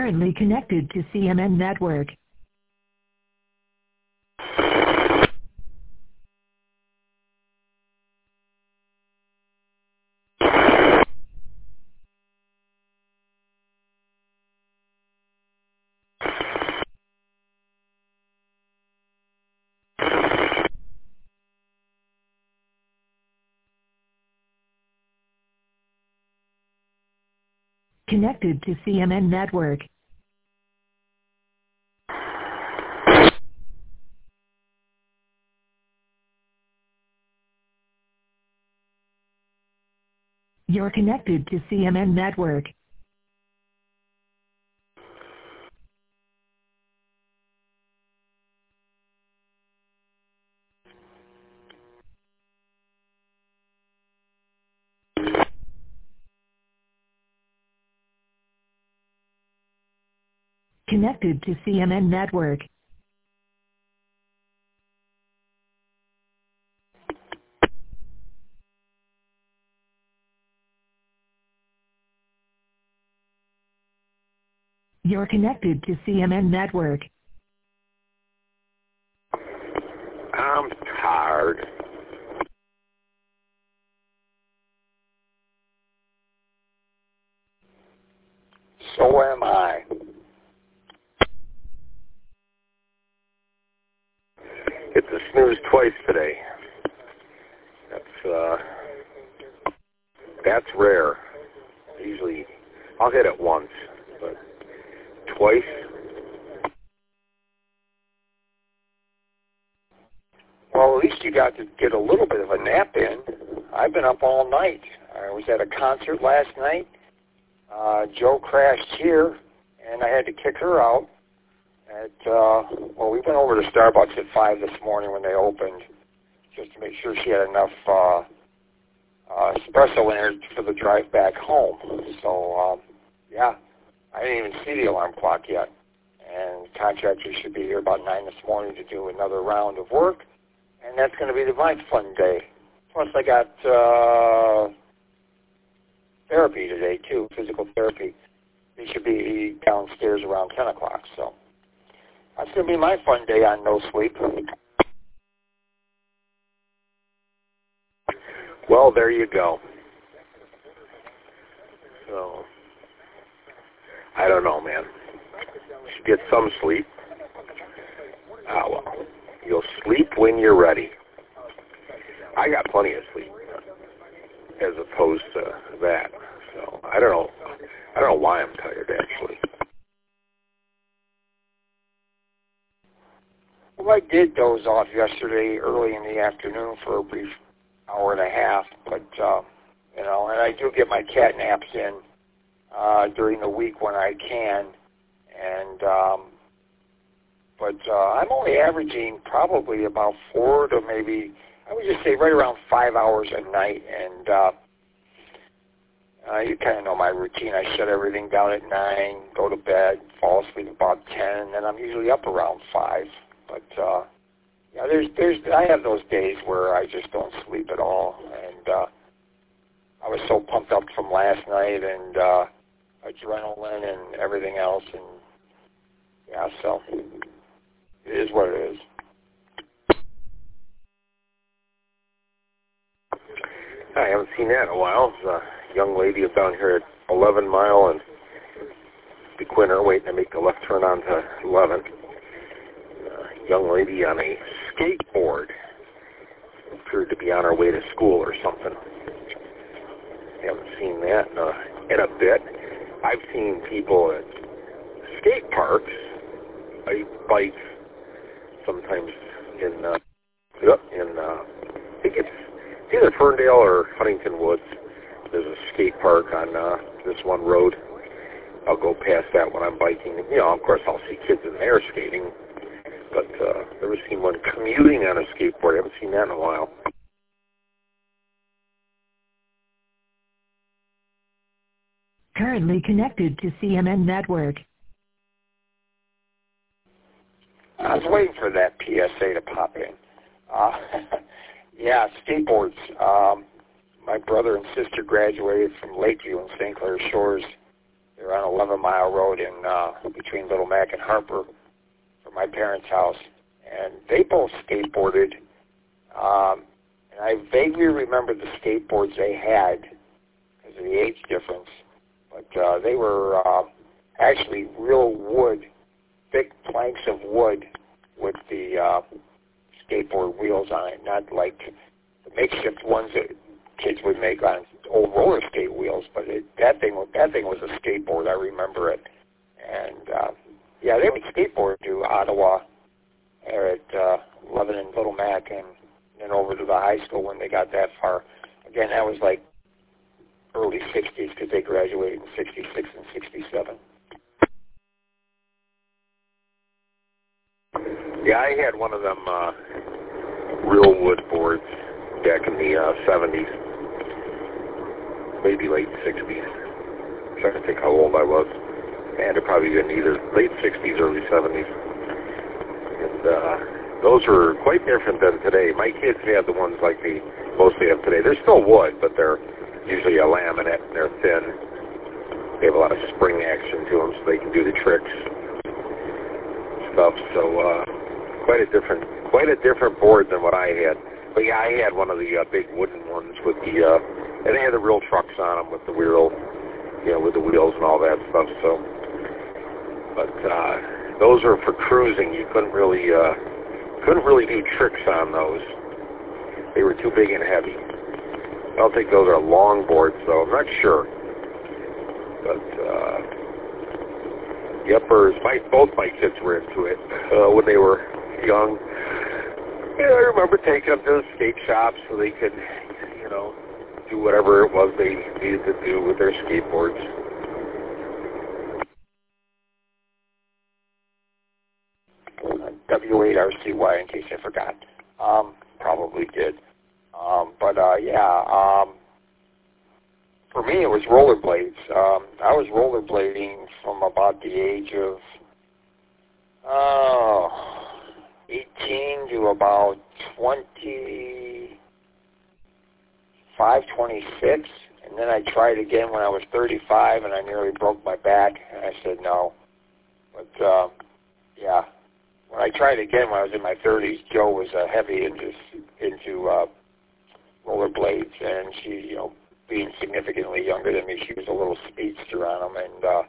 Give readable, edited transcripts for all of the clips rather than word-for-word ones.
Currently connected to CMN Network. Connected to CMN Network. You're connected to CMN Network. Connected to CMN Network. You're connected to CMN Network. I'm tired. So am I. It's a snooze twice today. That's rare. Usually I'll hit it once, but twice. Well, at least you got to get a little bit of a nap in. I've been up all night. I was at a concert last night. Joe crashed here, and I had to kick her out. We went over to Starbucks at 5 this morning when they opened, just to make sure she had enough espresso in her for the drive back home. So, I didn't even see the alarm clock yet. And contractors should be here about 9 this morning to do another round of work, and that's going to be my fun day. Plus, I got therapy today, too, physical therapy. They should be downstairs around 10 o'clock, so that's going to be my fun day on no sleep. Well, there you go. So, I don't know, man. Should get some sleep. Well, you'll sleep when you're ready. I got plenty of sleep, as opposed to that. So, I don't know why I'm tired, actually. Well, I did doze off yesterday early in the afternoon for a brief hour and a half, but, and I do get my cat naps in during the week when I can, and, but I'm only averaging probably about 4 to maybe, I would just say right around 5 hours a night, and you kind of know my routine. I shut everything down at 9, go to bed, fall asleep about 10, and then I'm usually up around 5. But I have those days where I just don't sleep at all, and I was so pumped up from last night, and adrenaline and everything else, and so it is what it is. I haven't seen that in a while. There's a young lady down here at 11 Mile and the Quinter waiting to make the left turn onto 11. Young lady on a skateboard. Appeared to be on her way to school or something. Haven't seen that in a bit. I've seen people at skate parks, bikes, sometimes in I think it's either Ferndale or Huntington Woods. There's a skate park on this one road. I'll go past that when I'm biking. Of course, I'll see kids in there skating. But never seen one commuting on a skateboard. I haven't seen that in a while. Currently connected to CMN Network. I was waiting for that PSA to pop in. Skateboards. My brother and sister graduated from Lakeview and St. Clair Shores. They're were on 11 Mile Road in between Little Mac and Harper from my parents' house. And they both skateboarded. And I vaguely remember the skateboards they had because of the age difference. But they were actually real wood, thick planks of wood with the skateboard wheels on it, not like the makeshift ones that kids would make on old roller skate wheels. But that thing was a skateboard. I remember it. And yeah, they would skateboard to Ottawa or at 11 and Little Mac, and then over to the high school when they got that far. Again, that was like early 60s because they graduated in 66 and 67. Yeah, I had one of them real wood boards back in the 70s, maybe late 60s. I'm trying to think how old I was. And it probably been either late 60s, early 70s. And those were quite different than today. My kids had the ones like they mostly have today. They're still wood, but they're usually a laminate, and they're thin. They have a lot of spring action to them, so they can do the tricks stuff. So quite a different board than what I had. But yeah, I had one of the big wooden ones with the and they had the real trucks on them with the wheel, with the wheels and all that stuff. So, but those were for cruising. You couldn't really do tricks on those. They were too big and heavy. I don't think those are long boards, though. I'm not sure. But yuppers, both my kids were into it when they were young. Yeah, I remember taking them to the skate shops so they could, do whatever it was they needed to do with their skateboards. W8RCY, in case I forgot. Probably did. For me, it was rollerblades. I was rollerblading from about the age of 18 to about 25, 26, and then I tried again when I was 35, and I nearly broke my back, and I said no. But, yeah, when I tried again when I was in my 30s, Jo was heavy into rollerblades, and she, being significantly younger than me, she was a little speedster on them, and,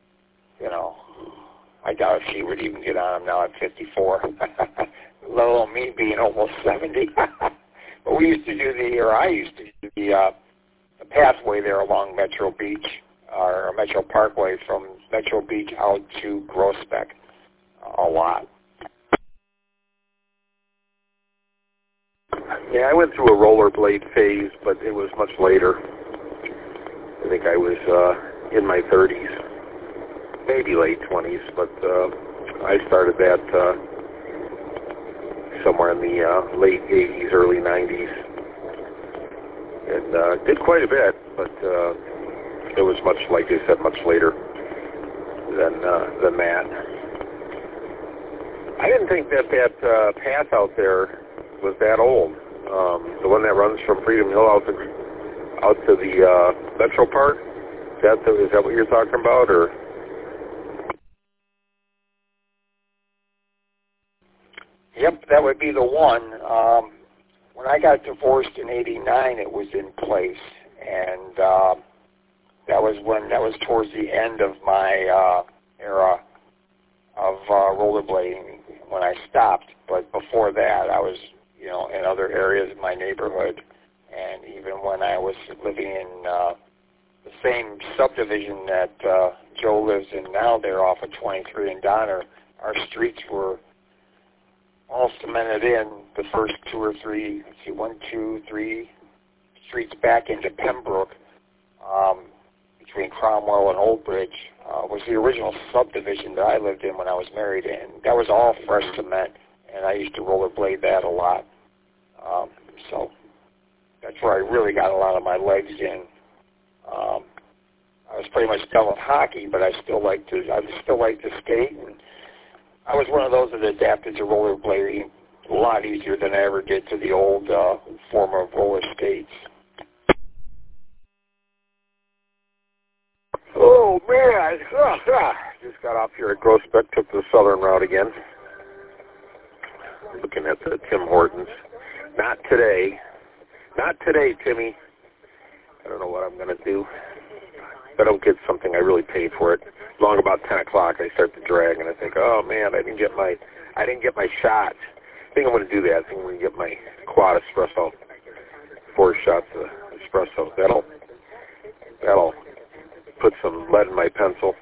I doubt if she would even get on them now at 54, let alone me being almost 70. But I used to do the pathway there along Metro Beach, or Metro Parkway from Metro Beach out to Groesbeck a lot. Yeah, I went through a rollerblade phase, but it was much later. I think I was in my 30s, maybe late 20s, but I started that somewhere in the late 80s, early 90s, and did quite a bit, but it was much, like I said, much later than that. I didn't think that path out there was that old. The one that runs from Freedom Hill out to the Metro Park. Is that what you're talking about, or? Yep, that would be the one. When I got divorced in '89, it was in place, and that was towards the end of my era of rollerblading when I stopped. But before that, I was, in other areas of my neighborhood, and even when I was living in the same subdivision that Jo lives in now, there off of 23 and Donner, our streets were all cemented in. The first two or three, one, two, three streets back into Pembroke, between Cromwell and Old Bridge, was the original subdivision that I lived in when I was married, and that was all fresh cement, and I used to rollerblade that a lot. So that's where I really got a lot of my legs in. I was pretty much done with hockey, but I still like to skate. And I was one of those that adapted to rollerblading a lot easier than I ever did to the old form of roller skates. Oh man, Just got off here at Groesbeck, took the southern route again. Looking at the Tim Hortons. Not today. Not today, Timmy. I don't know what I'm going to do. If I don't get something, I really paid for it. Long about 10 o'clock, I start to drag, and I think, oh, man, I didn't get my shot. I think I'm going to do that. I think I'm going to get my quad espresso, 4 shots of espresso. That'll put some lead in my pencil.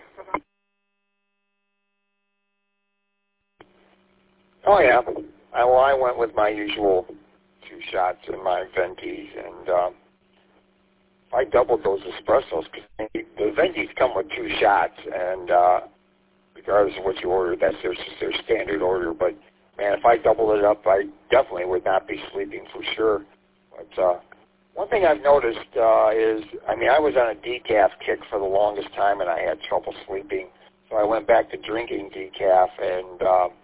Oh, yeah. I went with my usual 2 shots in my Ventis, and I doubled those espressos. The Ventis come with 2 shots, and regardless of what you order, that's their standard order. But, man, if I doubled it up, I definitely would not be sleeping for sure. But one thing I've noticed is, I was on a decaf kick for the longest time, and I had trouble sleeping. So I went back to drinking decaf, and,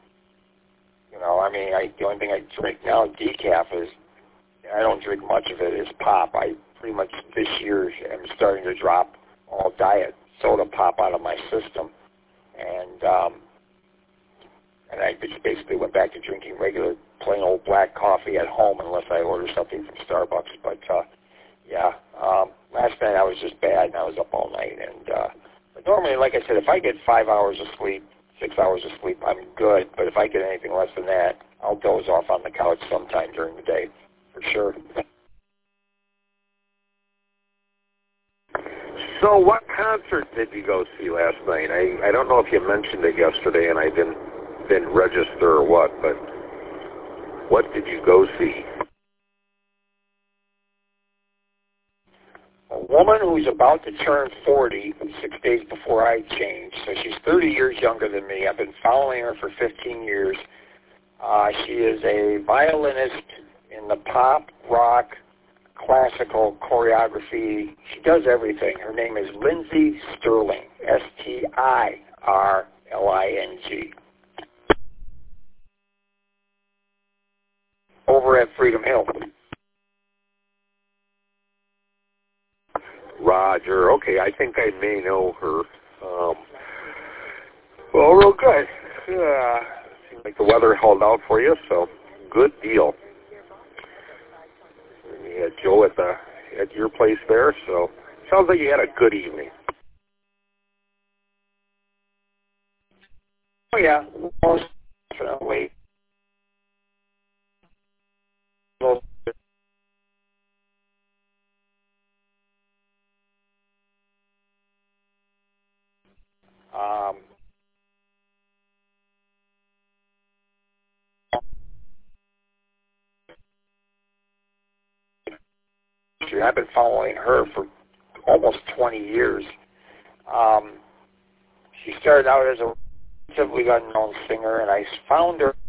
the only thing I drink now, decaf, is, I don't drink much of it, is pop. I pretty much this year am starting to drop all diet soda pop out of my system. And I just basically went back to drinking regular, plain old black coffee at home unless I order something from Starbucks. But, last night I was just bad, and I was up all night. And but normally, like I said, if I get 5 hours of sleep, 6 hours of sleep, I'm good. But if I get anything less than that, I'll doze off on the couch sometime during the day, for sure. So what concert did you go see last night? I don't know if you mentioned it yesterday and I didn't register or what, but what did you go see? A woman who's about to turn 40 6 days before I changed. So she's 30 years younger than me. I've been following her for 15 years. She is a violinist in the pop, rock, classical choreography. She does everything. Her name is Lindsey Stirling, Stirling, over at Freedom Hill. Roger. Okay, I think I may know her. Well, real good. Seems like the weather held out for you, so good deal. And you had Joe at your place there, so sounds like you had a good evening. Oh yeah, most definitely. I've been following her for almost 20 years. She started out as a relatively unknown singer, and I found her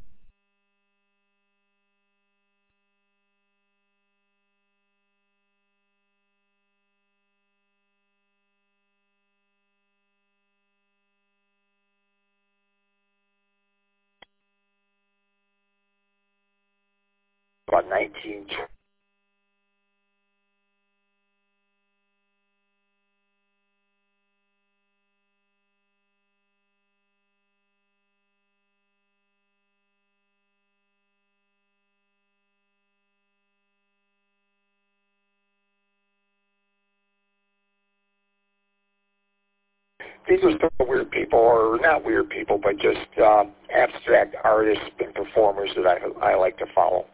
about 19. These are sort of weird people, or not weird people, but just abstract artists and performers that I like to follow.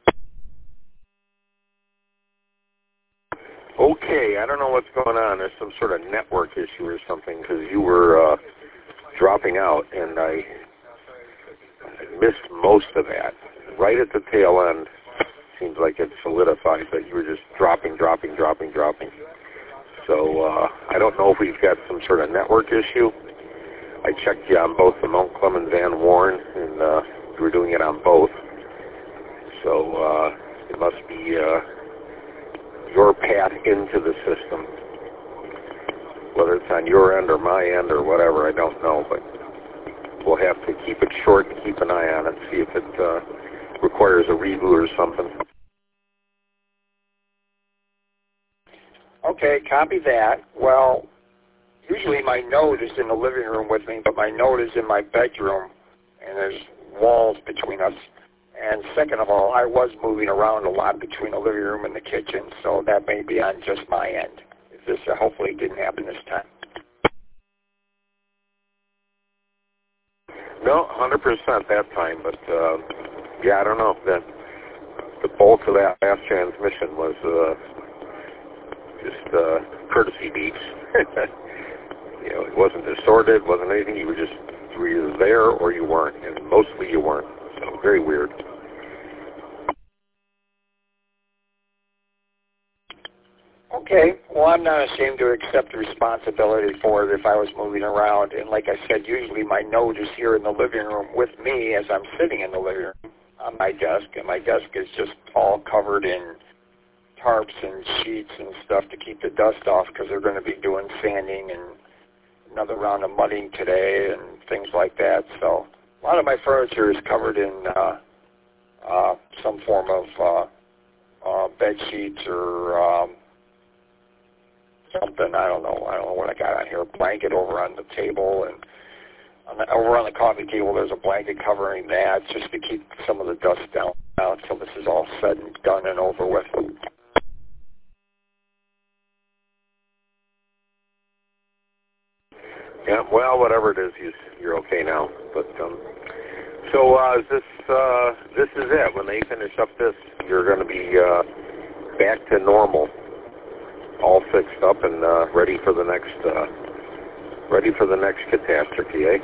Okay, I don't know what's going on. There's some sort of network issue or something because you were dropping out, and I missed most of that. Right at the tail end, seems like it solidified, but you were just dropping. So I don't know if we've got some sort of network issue. I checked you on both the Mount Clemens and Warren, and you were doing it on both. So it must be your path into the system. Whether it's on your end or my end or whatever, I don't know, but we'll have to keep it short and keep an eye on it, see if it requires a reboot or something. Okay, copy that. Well, usually my note is in the living room with me, but my note is in my bedroom, and there's walls between us. And second of all, I was moving around a lot between the living room and the kitchen, so that may be on just my end. This hopefully didn't happen this time. No, 100% that time, but yeah, I don't know. The bulk of that last transmission was just courtesy beeps. You know, it wasn't distorted, wasn't anything. You were either there or you weren't, and mostly you weren't. So very weird. Okay, well, I'm not ashamed to accept the responsibility for it if I was moving around. And like I said, usually my note is here in the living room with me as I'm sitting in the living room on my desk. And my desk is just all covered in tarps and sheets and stuff to keep the dust off because they're going to be doing sanding and another round of mudding today and things like that. So a lot of my furniture is covered in some form of bed sheets or something. I don't know what I got on here. A blanket over on the table, and over on the coffee table there's a blanket covering that just to keep some of the dust down until this is all said and done and over with. Yeah, well, whatever it is, you're okay now. But so this is it. When they finish up this, you're going to be back to normal, all fixed up and ready for the next catastrophe, eh?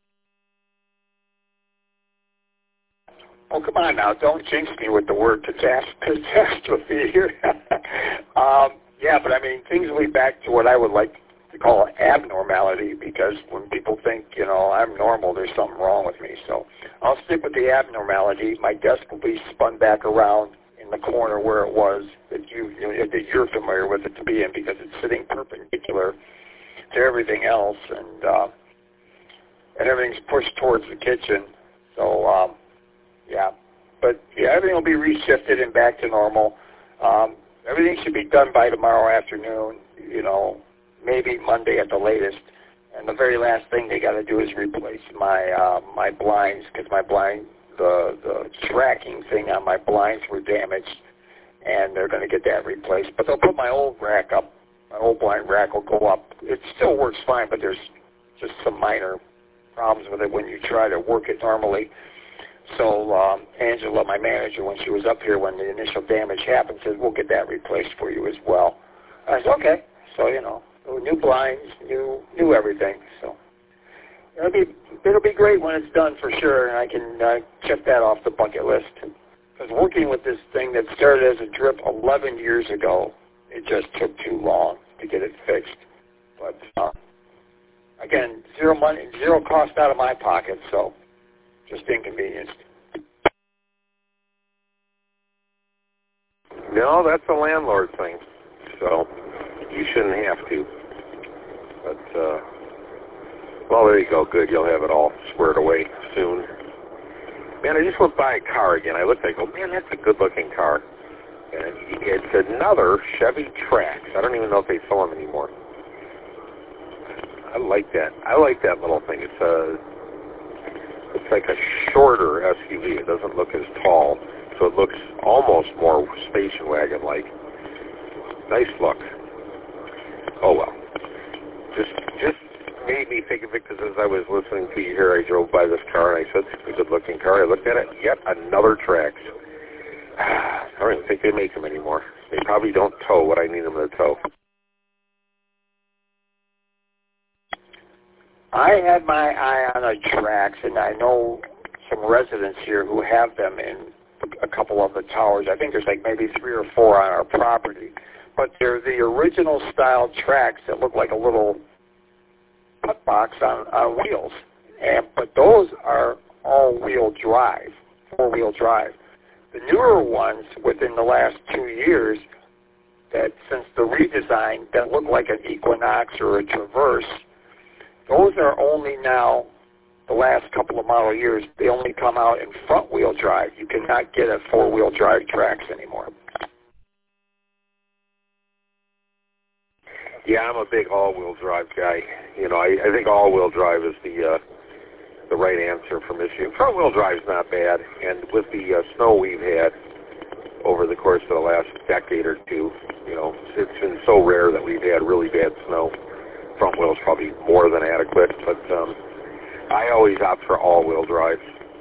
Oh, come on now. Don't jinx me with the word catastrophe here. Yeah, but I mean, things will be back to what I would like to call abnormality, because when people think, I'm normal, there's something wrong with me. So I'll stick with the abnormality. My desk will be spun back around in the corner where it was that you're familiar with it to be in, because it's sitting perpendicular to everything else, and everything's pushed towards the kitchen. So yeah, but yeah, everything will be reshifted and back to normal. Everything should be done by tomorrow afternoon, maybe Monday at the latest. And the very last thing they got to do is replace my blinds, because the tracking thing on my blinds were damaged, and they're going to get that replaced. But they'll put my old rack up. My old blind rack will go up. It still works fine, but there's just some minor problems with it when you try to work it normally. So Angela, my manager, when she was up here when the initial damage happened, said, we'll get that replaced for you as well. I said, okay. So, new blinds, new everything. So it'll be great when it's done for sure, and I can check that off the bucket list. Because working with this thing that started as a drip 11 years ago, it just took too long to get it fixed. But again, zero money, zero cost out of my pocket, so just inconvenienced. No, that's a landlord thing, so you shouldn't have to. But, well, there you go. Good. You'll have it all squared away soon. Man, I just went by a car again. I looked, I go, man, that's a good-looking car. And it's another Chevy Trax. I don't even know if they sell them anymore. I like that. I like that little thing. It's like a shorter SUV. It doesn't look as tall, so it looks almost more station wagon-like. Nice look. Oh, well. Just made me think of it, because as I was listening to you here, I drove by this car, and I said, it's a good-looking car. I looked at it, yet another Trax. I don't even think they make them anymore. They probably don't tow what I need them to tow. I had my eye on a Trax, and I know some residents here who have them in a couple of the towers. I think there's like maybe 3 or 4 on our property. But they're the original style Trax that look like a little putt box on wheels. But those are all-wheel drive, 4-wheel drive. The newer ones within the last 2 years, that since the redesign, that look like an Equinox or a Traverse, those are only now, the last couple of model years, they only come out in front-wheel drive. You cannot get a 4-wheel drive Trax anymore. Yeah, I'm a big all-wheel drive guy. You know, I think all-wheel drive is the right answer for Michigan. Front-wheel drive's not bad, and with the snow we've had over the course of the last decade or two, you know, it's been so rare that we've had really bad snow. Front-wheel's probably more than adequate, but I always opt for all-wheel drive.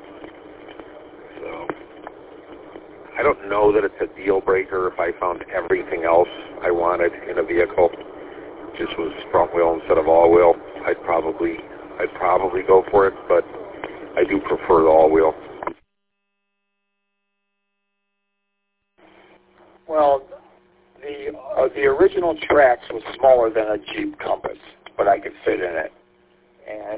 So I don't know that it's a deal breaker if I found everything else I wanted in a vehicle just was front wheel instead of all wheel. I'd probably go for it, but I do prefer the all wheel. Well, the original Trax was smaller than a Jeep Compass, but I could fit in it. And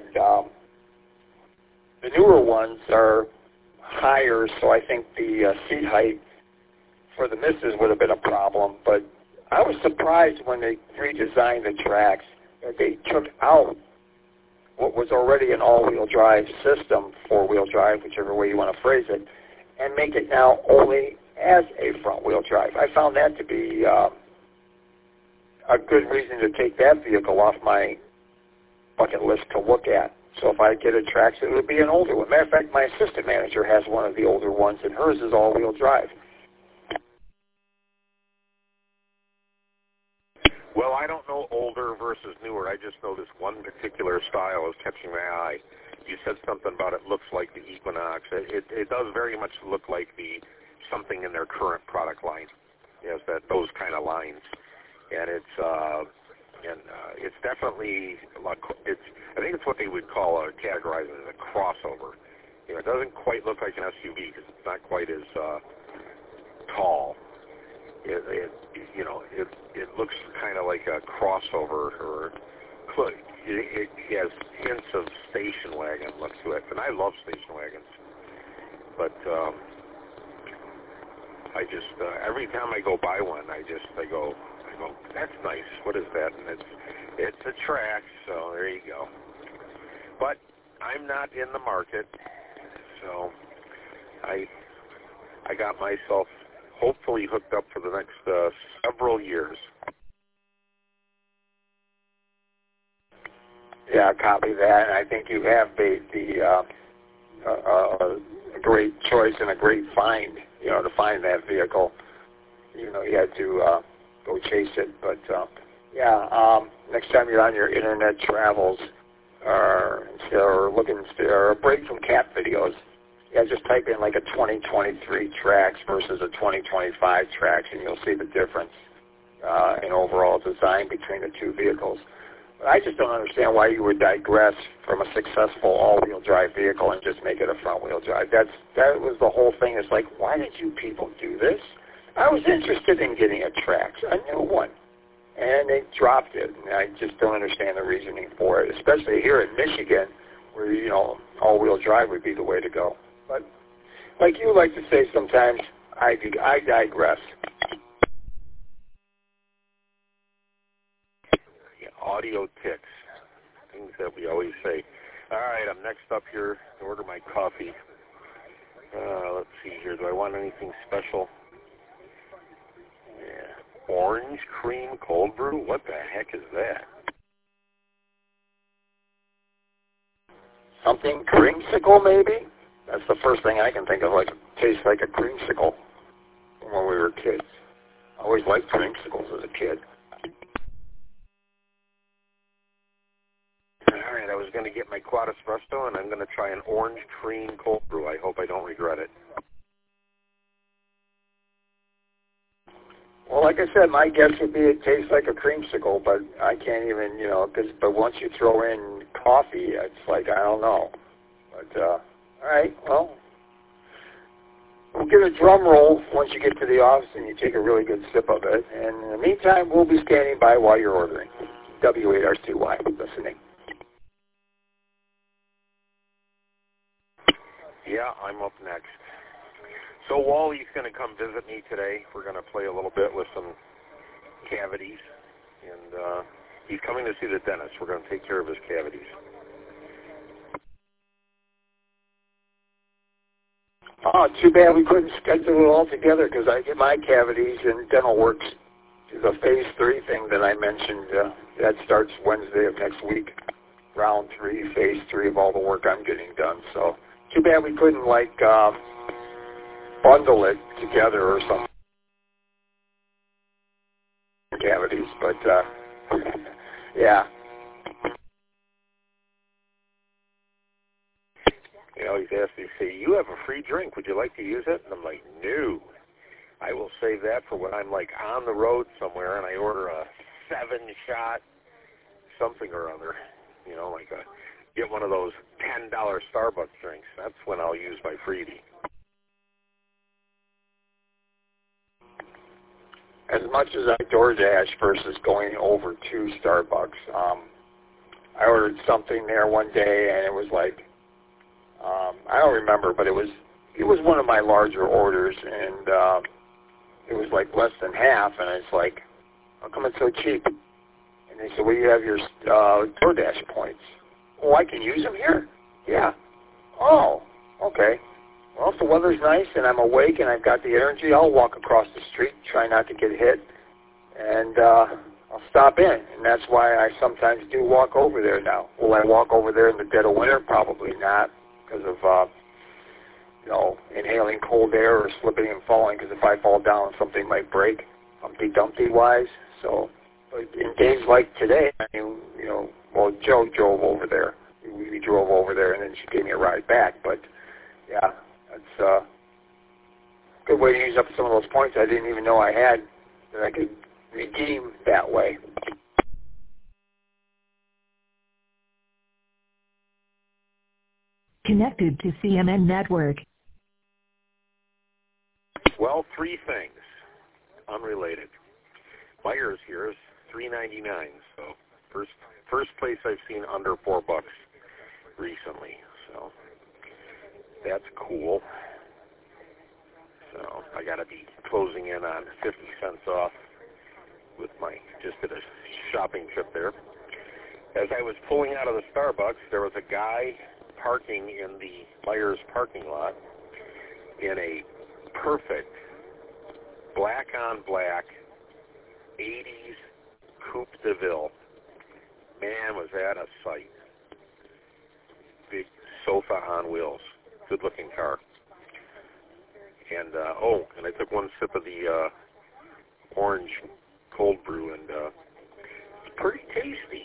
the newer ones are higher, so I think the seat height for the misses would have been a problem. But I was surprised when they redesigned the Trax that they took out what was already an all-wheel drive system, four-wheel drive, whichever way you want to phrase it, and make it now only as a front-wheel drive. I found that to be a good reason to take that vehicle off my bucket list to look at. So if I get a Trax, it would be an older one. Matter of fact, my assistant manager has one of the older ones, and hers is all-wheel drive. Well, I don't know older versus newer. I just know this one particular style is catching my eye. You said something about it looks like the Equinox. It does very much look like something in their current product line. Yes, those kind of lines, and it's definitely like I think it's what they would categorize as a crossover. You know, it doesn't quite look like an SUV because it's not quite as tall. It looks kind of like a crossover, or it has hints of station wagon look to it, and I love station wagons. But I just every time I go by one, I go, that's nice. What is that? And it's a Trax, so there you go. But I'm not in the market, so I got myself hopefully hooked up for the next several years. Yeah, copy that. And I think you have made a great choice and a great find, you know, to find that vehicle. You know, you had to go chase it. But, next time you're on your internet travels or looking for a break from cat videos, just type in like a 2023 Trax versus a 2025 Trax, and you'll see the difference in overall design between the two vehicles. But I just don't understand why you would digress from a successful all-wheel drive vehicle and just make it a front-wheel drive. That was the whole thing. It's like, why did you people do this? I was interested in getting a Trax, a new one, and they dropped it. And I just don't understand the reasoning for it, especially here in Michigan, where, you know, all-wheel drive would be the way to go. But like you like to say sometimes, I digress. Yeah, audio ticks, things that we always say. All right, I'm next up here to order my coffee. Let's see here. Do I want anything special? Yeah. Orange cream cold brew? What the heck is that? Something creamsicle, maybe? That's the first thing I can think of, like, tastes like a creamsicle from when we were kids. I always liked creamsicles as a kid. All right, I was going to get my quad espresso, and I'm going to try an orange cream cold brew. I hope I don't regret it. Well, like I said, my guess would be it tastes like a creamsicle, but I can't even, you know, but once you throw in coffee, it's like, I don't know. But, all right, well, we'll get a drum roll once you get to the office and you take a really good sip of it. And in the meantime, we'll be standing by while you're ordering. W8RCY, listening. Yeah, I'm up next. So Wally's going to come visit me today. We're going to play a little bit with some cavities. And he's coming to see the dentist. We're going to take care of his cavities. Oh, too bad we couldn't schedule it all together because I get my cavities in Dental Works the Phase 3 thing that I mentioned, that starts Wednesday of next week. Round 3, Phase 3 of all the work I'm getting done. So too bad we couldn't, like, bundle it together or something. Cavities, but, yeah. You know, he's asked me, say, you have a free drink. Would you like to use it? And I'm like, no. I will save that for when I'm, like, on the road somewhere and I order a 7-shot something or other. You know, like get one of those $10 Starbucks drinks. That's when I'll use my freebie. As much as I DoorDash versus going over to Starbucks, I ordered something there one day and it was like, I don't remember, but it was one of my larger orders, and it was like less than half, and it's like, how come it's so cheap? And they said, well, you have your DoorDash points. Oh, I can use them here? Yeah. Oh, okay. Well, if the weather's nice and I'm awake and I've got the energy, I'll walk across the street, try not to get hit, and I'll stop in. And that's why I sometimes do walk over there now. Will I walk over there in the dead of winter? Probably not, because of, inhaling cold air or slipping and falling, because if I fall down, something might break, Humpty Dumpty-wise. So in days like today, Joe drove over there. We drove over there, and then she gave me a ride back. But, yeah, that's a good way to use up some of those points I didn't even know I had that I could redeem that way. Connected to CMN Network. Well, 3 things, unrelated. Myers here is $3.99, so first place I've seen under $4 recently, so that's cool. So I got to be closing in on 50 cents off with just did a shopping trip there. As I was pulling out of the Starbucks, there was a guy parking in the Myers parking lot in a perfect black-on-black 80s Coupe de Ville. Man, was that a sight. Big sofa on wheels. Good-looking car. And, and I took one sip of the orange cold brew, and it's pretty tasty.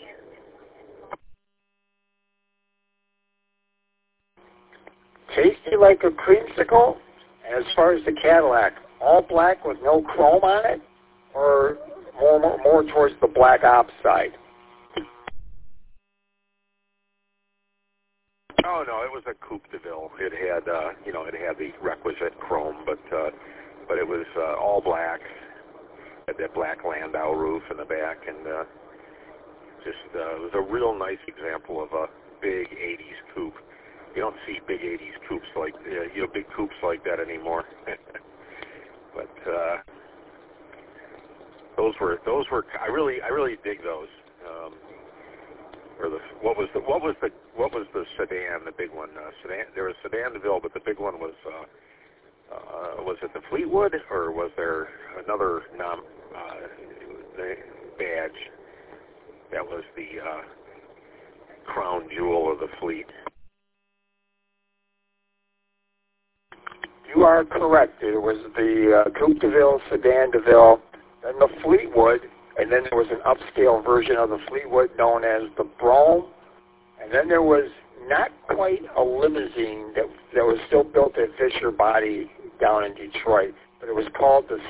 Tasty like a creamsicle? And as far as the Cadillac, all black with no chrome on it, or more towards the black ops side? Oh no, it was a Coupe de Ville. It had, it had the requisite chrome, but it was all black. Had that black Landau roof in the back, and it was a real nice example of a big '80s coupe. You don't see big '80s coupes like big coupes like that anymore. But those were I really dig those. Or what was the sedan? The big one, sedan. There was Sedan DeVille, but the big one was it the Fleetwood, or was there another badge that was the crown jewel of the fleet? You are correct. It was the Coupe de Ville, Sedan DeVille, then the Fleetwood, and then there was an upscale version of the Fleetwood known as the Brougham, and then there was not quite a limousine that was still built at Fisher Body down in Detroit, but it was called the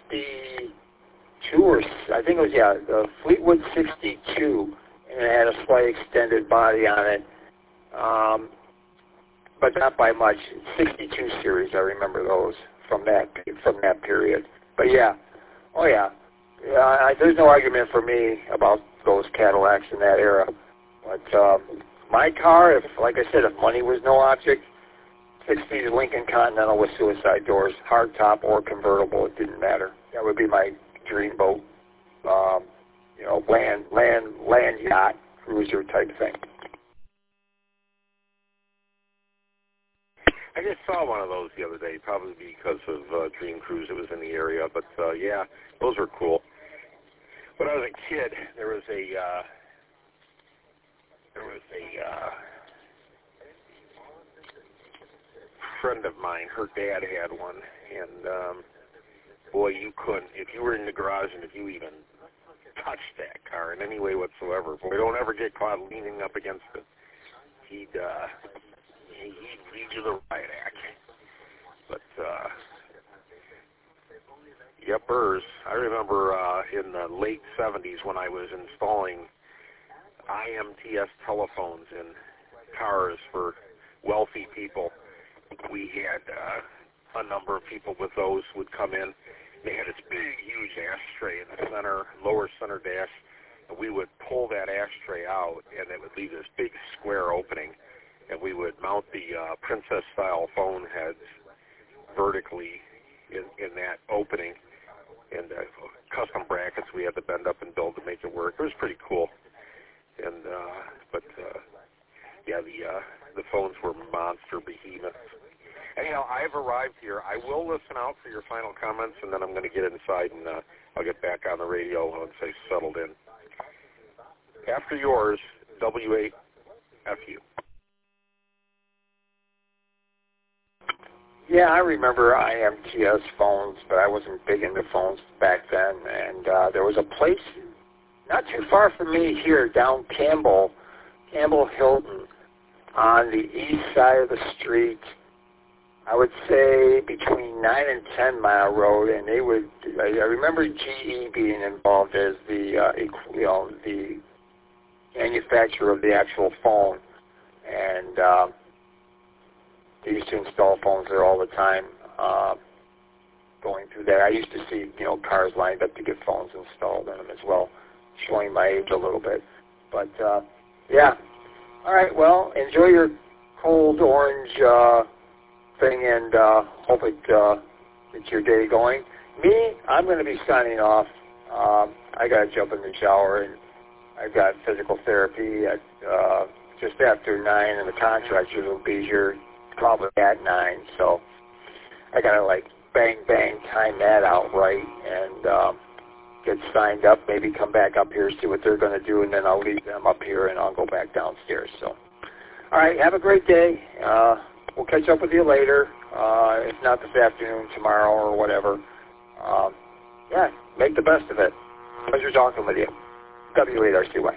62, or I think it was, the Fleetwood 62, and it had a slight extended body on it. But not by much. 62 series, I remember those from that period. But there's no argument for me about those Cadillacs in that era. But my car, like I said, if money was no object, 6-speed Lincoln Continental with suicide doors, hardtop or convertible, it didn't matter. That would be my dream boat. Land yacht, cruiser type thing. I just saw one of those the other day, probably because of Dream Cruise. It was in the area, but those are cool. when I was a kid, there was a friend of mine. Her dad had one, and boy, you couldn't, if you were in the garage and if you even touched that car in any way whatsoever, boy, don't ever get caught leaning up against it. He'd read you the riot act. But yepers, I remember in the late 70s when I was installing IMTS telephones in cars for wealthy people. We had a number of people with those would come in. They had this big, huge ashtray in the center, lower center dash, and we would pull that ashtray out, and it would leave this big square opening, and we would mount the princess-style phone heads vertically in that opening, and custom brackets we had to bend up and build to make it work. It was pretty cool. And the phones were monster behemoths. Anyhow, I've arrived here. I will listen out for your final comments, and then I'm going to get inside, and I'll get back on the radio once I settled in. After yours, W8FU. Yeah, I remember IMTS phones, but I wasn't big into phones back then. And there was a place not too far from me here, down Campbell Hilton, on the east side of the street. I would say between 9 and 10 Mile Road, and they would. I remember GE being involved as the manufacturer of the actual phone, and they used to install phones there all the time. Going through there, I used to see cars lined up to get phones installed in them as well, showing my age a little bit. But yeah, all right. Well, enjoy your cold orange thing, and hope it gets your day going. Me, I'm going to be signing off. I got to jump in the shower, and I've got physical therapy at just after 9, and the contractors will be here probably at 9. So I got to bang time that out right, and get signed up, maybe come back up here, see what they're going to do, and then I'll leave them up here, and I'll go back downstairs. So, all right, have a great day. We'll catch up with you later, if not this afternoon, tomorrow, or whatever. Yeah, make the best of it. Pleasure talking with you. W8RCY.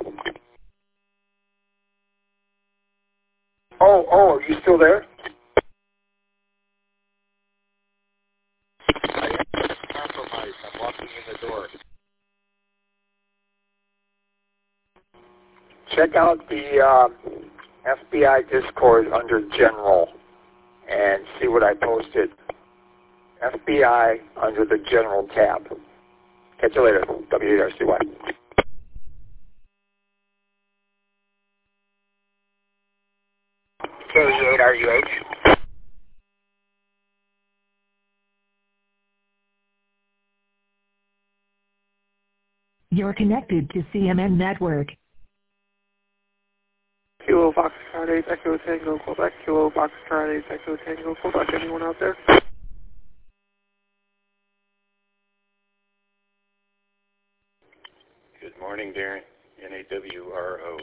Oh, are you still there? I am compromised. I'm walking in the door. Check out the FBI Discord under General and see what I posted. FBI under the General tab. Catch you later. W8RCY. K8RUH. You're connected to CMN Network. Kilo Foxtrot 8 Echo Tango Quebec. Kilo Foxtrot 8 Echo Tango Quebec. Anyone out there? Good morning, Darren. NAWRO.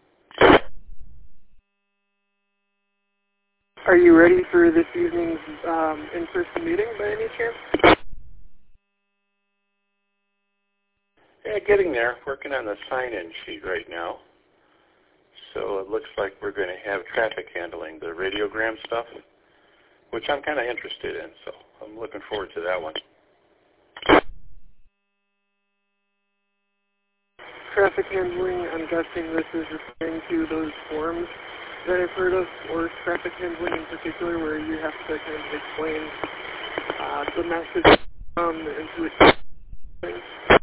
Are you ready for this evening's in-person meeting by any chance? Yeah, getting there. Working on the sign-in sheet right now. So it looks like we're going to have traffic handling, the radiogram stuff, which I'm kind of interested in. So I'm looking forward to that one. Traffic handling, I'm guessing this is referring to those forms that I've heard of, or traffic handling in particular, where you have to kind of explain the message into a thing.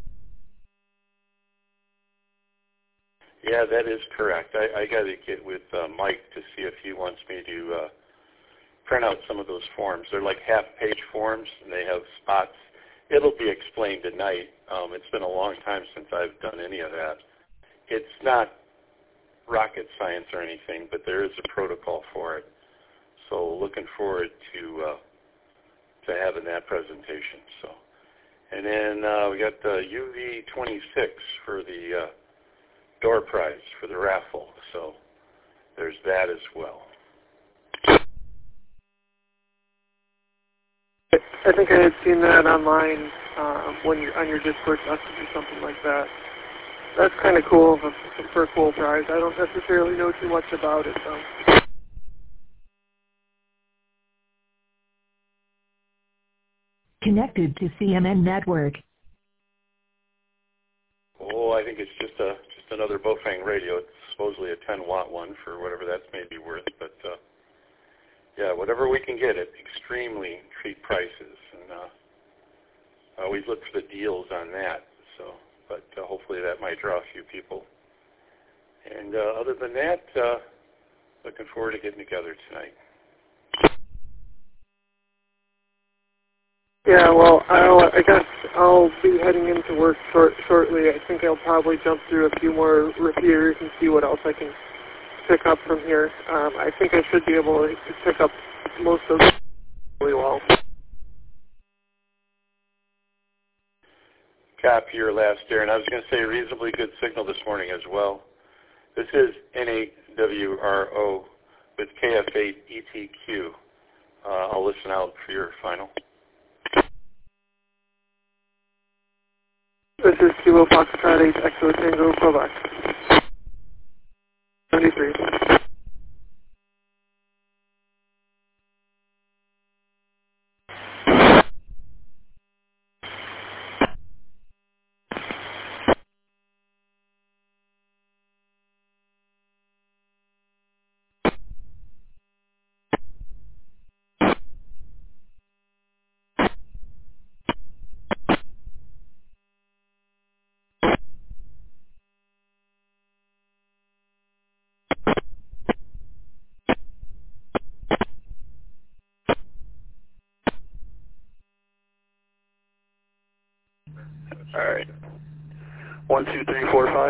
Yeah, that is correct. I got to get with Mike to see if he wants me to print out some of those forms. They're like half-page forms, and they have spots. It'll be explained tonight. It's been a long time since I've done any of that. It's not rocket science or anything, but there is a protocol for it. So looking forward to having that presentation. So And then we got the UV26 for the door prize for the raffle. So there's that as well. I think I had seen that online when you're on your Discord message or something like that. That's kind of cool for a cool prize. I don't necessarily know too much about it, though. Connected to CMN Network. Oh, I think it's just another Bofang radio. It's supposedly a 10-watt one for whatever that may be worth. But, yeah, whatever we can get at extremely cheap prices. And we look for the deals on that. So, but hopefully that might draw a few people. And other than that, looking forward to getting together tonight. Yeah, well, I guess I'll be heading into work shortly. I think I'll probably jump through a few more repeaters and see what else I can pick up from here. I think I should be able to pick up most of them really well. Copy your last, Darren. I was going to say reasonably good signal this morning as well. This is N8WRO with KF8ETQ. I'll listen out for your final. This is Kilo Foxtrot 8 Echo Tango Quebec. 73. All right. 1, 2, 3, 4, 5.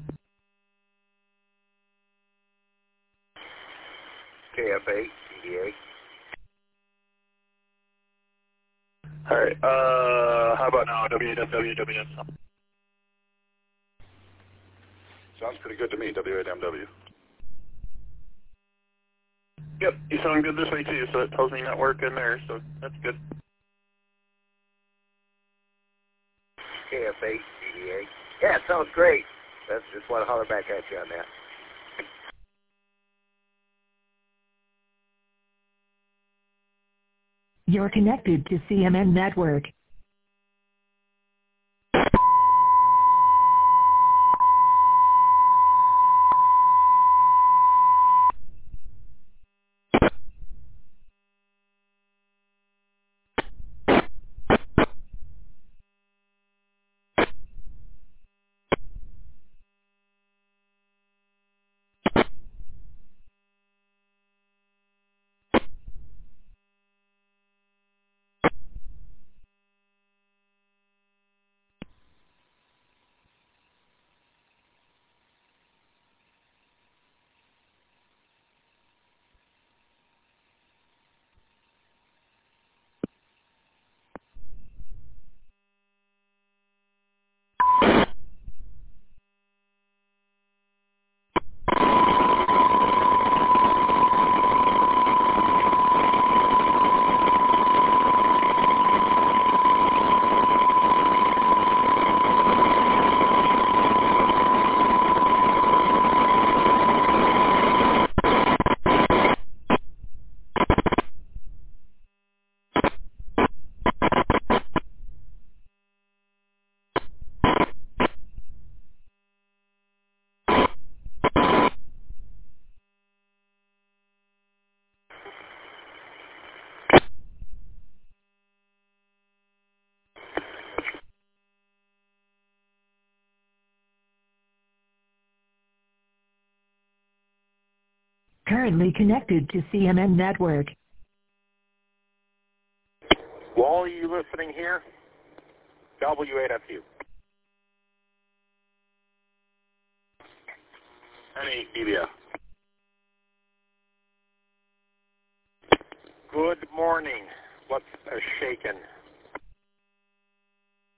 KF8, CDA. All right. How about now? WAWWS. Sounds pretty good to me, WAMW. Yep, you sound good this way too, so it tells me network in there, so that's good. KF8, CDA. Yeah, it sounds great. That's just want to holler back at you on that. You're connected to CMN Network. Currently connected to CMN Network. Wall, are you listening here? W8FU. Any media? Good morning. What's shaking?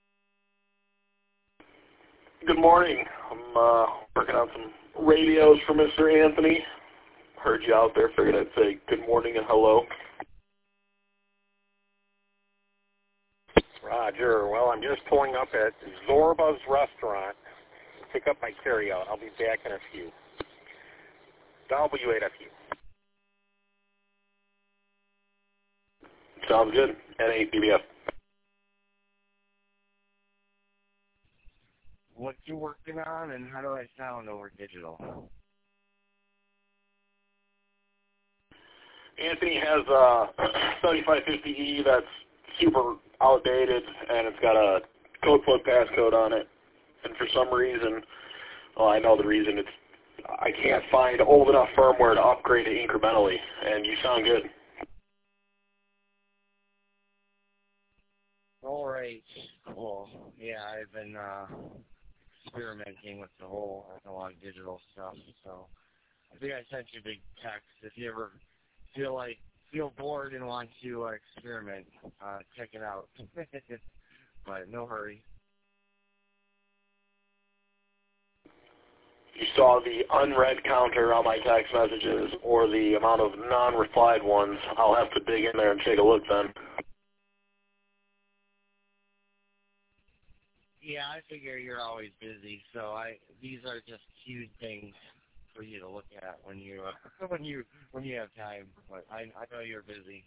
Good morning. I'm working on some radios for Mr. Anthony. Heard you out there. Figured I'd say good morning and hello. Roger. Well, I'm just pulling up at Zorba's restaurant to pick up my carryout. I'll be back in a few. W8FU. Sounds good. N8BBF. What you working on, and how do I sound over digital? Anthony has a 7550E that's super outdated, and it's got a code plug passcode on it. And for some reason, well, I know the reason, I can't find old enough firmware to upgrade it incrementally, and you sound good. All right. Cool. Yeah, I've been experimenting with the whole analog digital stuff, so I think I sent you a big text. If you ever feel bored and want to experiment, check it out. But no hurry. You saw the unread counter on my text messages or the amount of non-replied ones. I'll have to dig in there and take a look then. Yeah, I figure you're always busy, so these are just cute things for you to look at when you when you have time. But I know you're busy.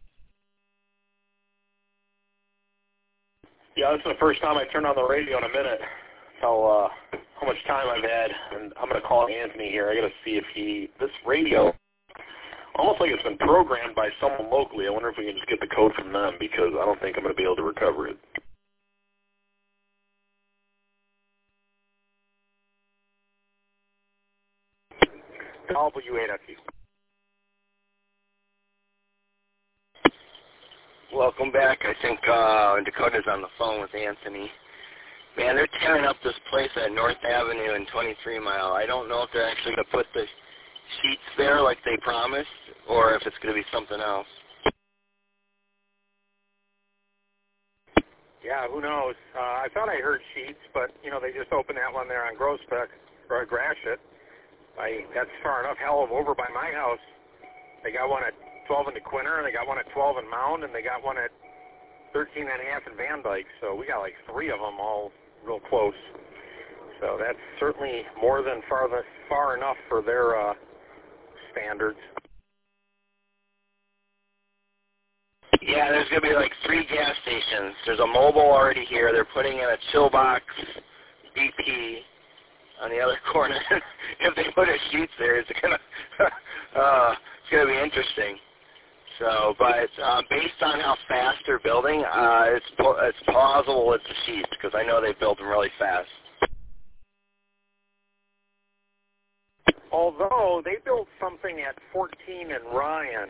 Yeah, this is the first time I turned on the radio in a minute. How much time I've had, and I'm going to call Anthony here. I got to see if this radio, almost like it's been programmed by someone locally. I wonder if we can just get the code from them, because I don't think I'm going to be able to recover it. W8FU. Welcome back. I think Dakota's on the phone with Anthony. Man, they're tearing up this place at North Avenue and 23 Mile. I don't know if they're actually going to put the sheets there like they promised, or if it's going to be something else. Yeah, who knows? I thought I heard sheets, but, they just opened that one there on Groesbeck, or Gratiot. That's far enough. Hell, over by my house, they got one at 12 in DeQuinter, they got one at 12 in Mound, and they got one at 13 and a half in Van Dyke. So we got like three of them all real close. So that's certainly more than far enough for their standards. Yeah, there's going to be like 3 gas stations. There's a mobile already here. They're putting in a chill box BP on the other corner. If they put a sheets there, it's going to be interesting. So, but based on how fast they're building, it's plausible it's the sheets, because I know they build them really fast. Although they built something at 14 in Ryan,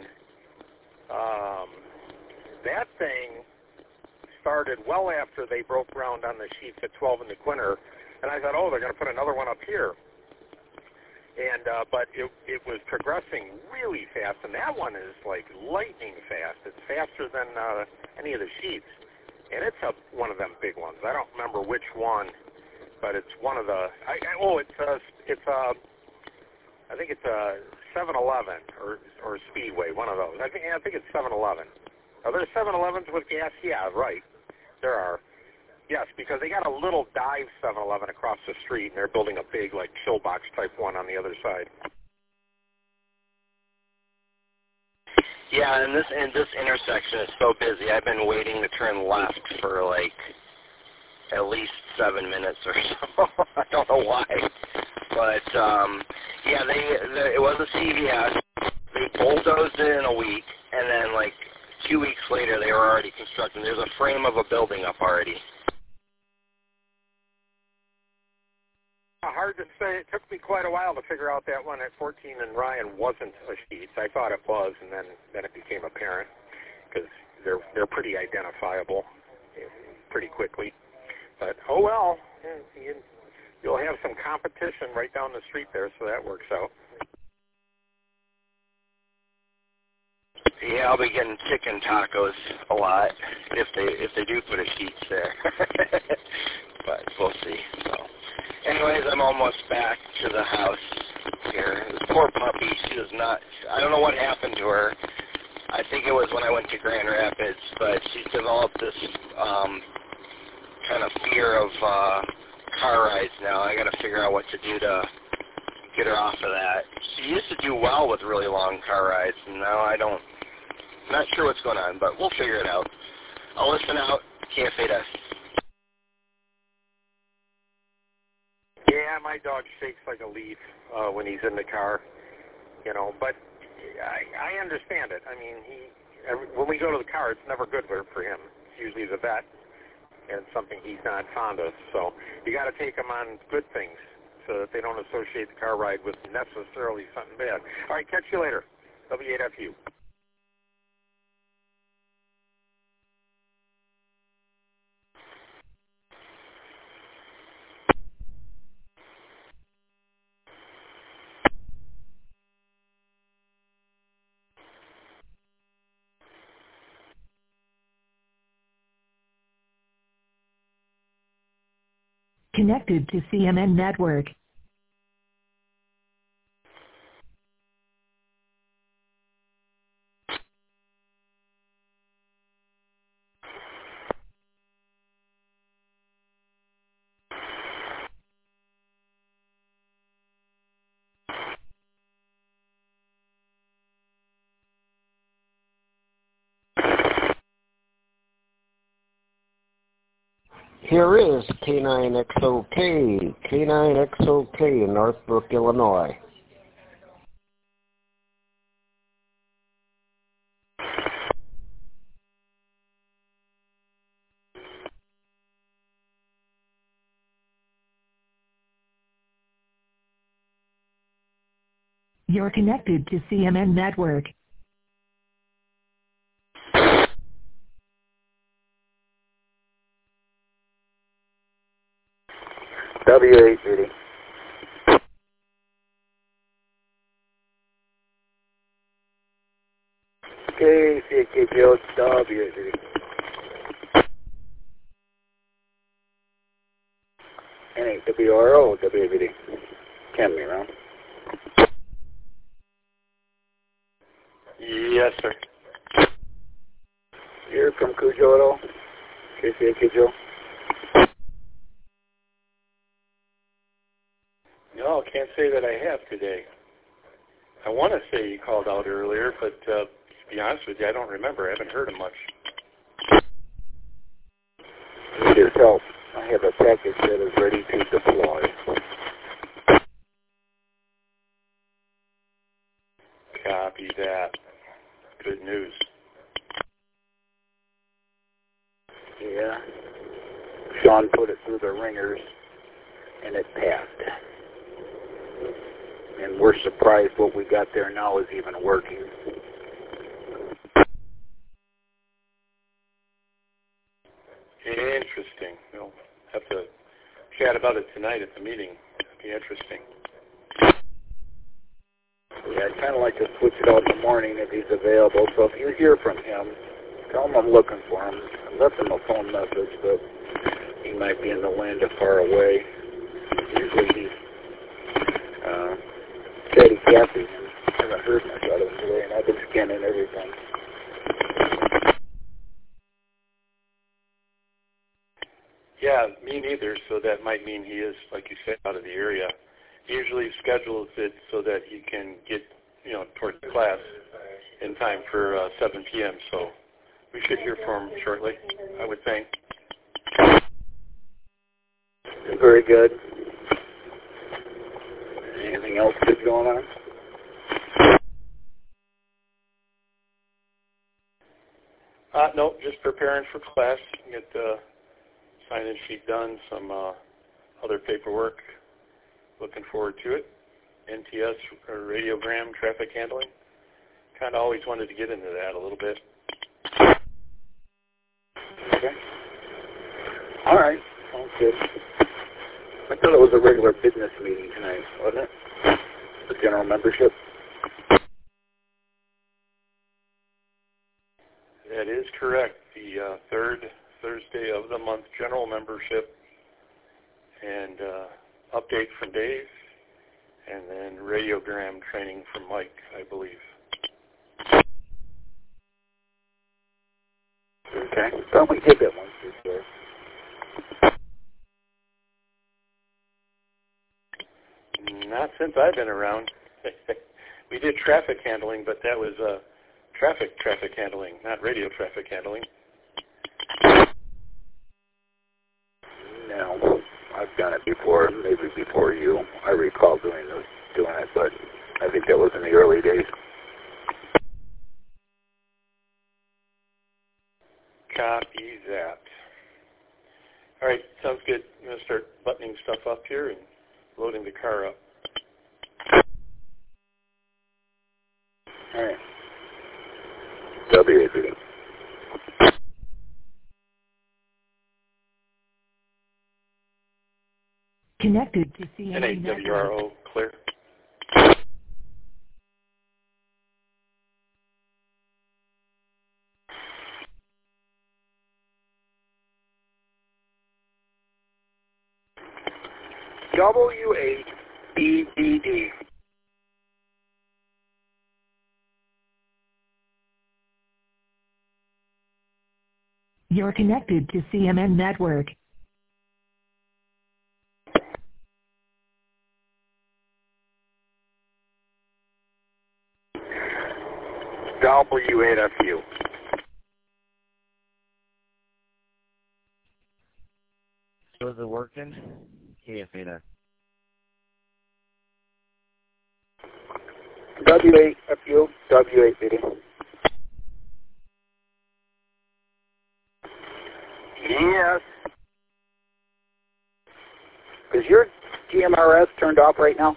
that thing started well after they broke ground on the sheets at 12 in DeQuinter, and I thought, they're going to put another one up here. And but it was progressing really fast, and that one is like lightning fast. It's faster than any of the sheets, and it's one of them big ones. I don't remember which one, but it's one of the. I think it's a 7-Eleven or Speedway, one of those. I think it's 7-Eleven. Are there 7-Elevens with gas? Yeah, right. There are. Yes, because they got a little dive 7-Eleven across the street, and they're building a big, like, chill box type one on the other side. Yeah, and this intersection is so busy. I've been waiting to turn left for, like, at least 7 minutes or so. I don't know why. But, yeah, it was a CVS. They bulldozed it in a week, and then, like, 2 weeks later, they were already constructing. There's a frame of a building up already. Hard to say. It took me quite a while to figure out that one at 14 and Ryan wasn't a sheets. I thought it was, and then it became apparent, because they're pretty identifiable pretty quickly. But oh well, you'll have some competition right down the street there, so that works out. Yeah, I'll be getting chicken tacos a lot if they do put a sheets there. But we'll see. So Anyways, I'm almost back to the house here. This poor puppy, she does not, I don't know what happened to her. I think it was when I went to Grand Rapids, but she's developed this kind of fear of car rides now. I got to figure out what to do to get her off of that. She used to do well with really long car rides, and now I'm not sure what's going on, but we'll figure it out. I'll listen out. KF8S. Yeah, my dog shakes like a leaf when he's in the car, but I understand it. I mean, when we go to the car, it's never good for him. It's usually the vet, and it's something he's not fond of. So you got to take him on good things so that they don't associate the car ride with necessarily something bad. All right, catch you later. W8FU. Connected to CMN Network. Here is K9XOK in Northbrook, Illinois. You're connected to CMN Network. W8BD. KCKPO W8BD. N8WRO W8BD. Can be around. Yes, sir. You're from Cujo at all? KCA Cujo? No, can't say that I have today. I want to say he called out earlier, but to be honest with you, I don't remember. I haven't heard him much. Need his help. I have a package that is ready to deploy. Copy that. Good news. Yeah. Sean put it through the ringers, and it passed. And we're surprised what we got there now is even working. Interesting. We'll have to chat about it tonight at the meeting. It'd be interesting. Yeah, I'd kind of like to switch it out in the morning if he's available. So if you hear from him, tell him I'm looking for him. I left him a phone message, but he might be in the land of far away. Usually he's steady Kathy. I haven't heard much out of him today, and I've been scanning everything. Yeah, me neither, so that might mean he is, like you said, out of the area. He usually schedules it so that he can get, towards class in time for 7 p.m., so we should hear from him shortly, I would think. Very good. Anything else good going on? No, just preparing for class, get the sign-in sheet done, some other paperwork. Looking forward to it. NTS, or radiogram, traffic handling. Kind of always wanted to get into that a little bit. Okay. All right. Sounds good. I thought it was a regular business meeting tonight, wasn't it? The general membership. That is correct. The third Thursday of the month, general membership. And update from Dave, and then radiogram training from Mike, I believe. Okay. Well, we did that once before. Not since I've been around. We did traffic handling, but that was traffic handling, not radio traffic handling. No, I've done it before, maybe before you. I recall doing it, but I think that was in the early days. Copy that. All right, sounds good. I'm going to start buttoning stuff up here and loading the car up. All right. WAPD. Connected to CNN Network. NAWRO, clear. W8BDD. You're connected to CMN Network. W8FU. So is it working? KF8. W8FU, W8BD. Yes. Is your GMRS turned off right now?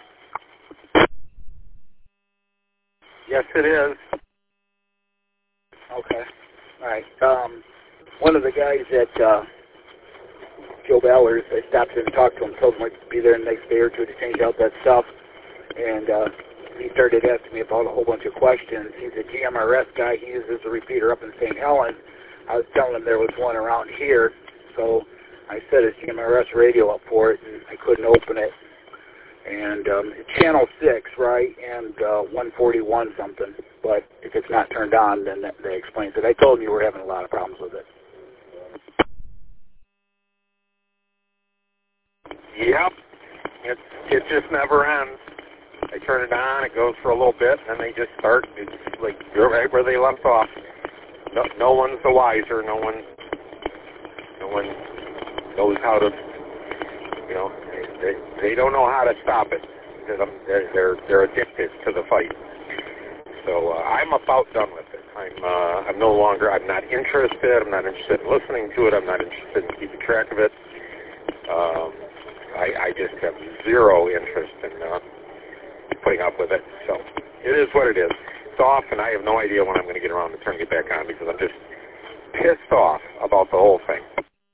Yes, it is. Okay. All right. One of the guys at Joe Ballers, I stopped in and talked to him, told him I'd be there the next day or two to change out that stuff. And he started asking me about a whole bunch of questions. He's a GMRS guy. He uses a repeater up in St. Helens. I was telling him there was one around here, so I set his GMRS radio up for it, and I couldn't open it. And it's channel 6, right, and 141 something. But if it's not turned on, then that explains it. I told him you were having a lot of problems with it. Yep. It just never ends. I turn it on, it goes for a little bit, and they just start. It's like right where they left off. No one's the wiser. No one knows how to. They don't know how to stop it. They're addicted to the fight. So I'm about done with it. I'm not interested. I'm not interested in listening to it. I'm not interested in keeping track of it. I just have zero interest in putting up with it. So it is what it is. It's off, and I have no idea when I'm going to get around to turning it back on because I'm just pissed off about the whole thing.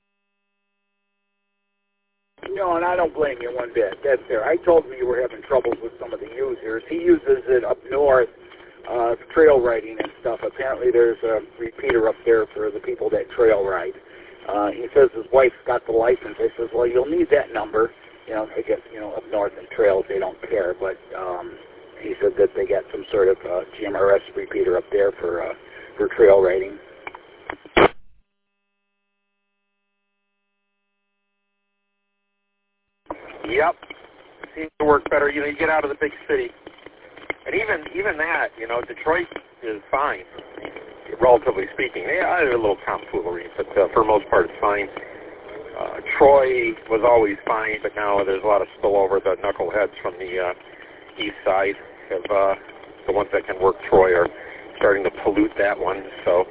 No, and I don't blame you one bit. That's fair. I told him you were having troubles with some of the users. He uses it up north, trail riding and stuff. Apparently there's a repeater up there for the people that trail ride. He says his wife's got the license. I says, well, you'll need that number. I guess, up north in trails they don't care, but he said that they got some sort of GMRS repeater up there for trail riding. Yep. Seems to work better. You get out of the big city. And even that, Detroit is fine, relatively speaking. Yeah, there's a little tomfoolery, but for the most part it's fine. Troy was always fine, but now there's a lot of spillover. The knuckleheads from the east side have the ones that can work Troy are starting to pollute that one. So,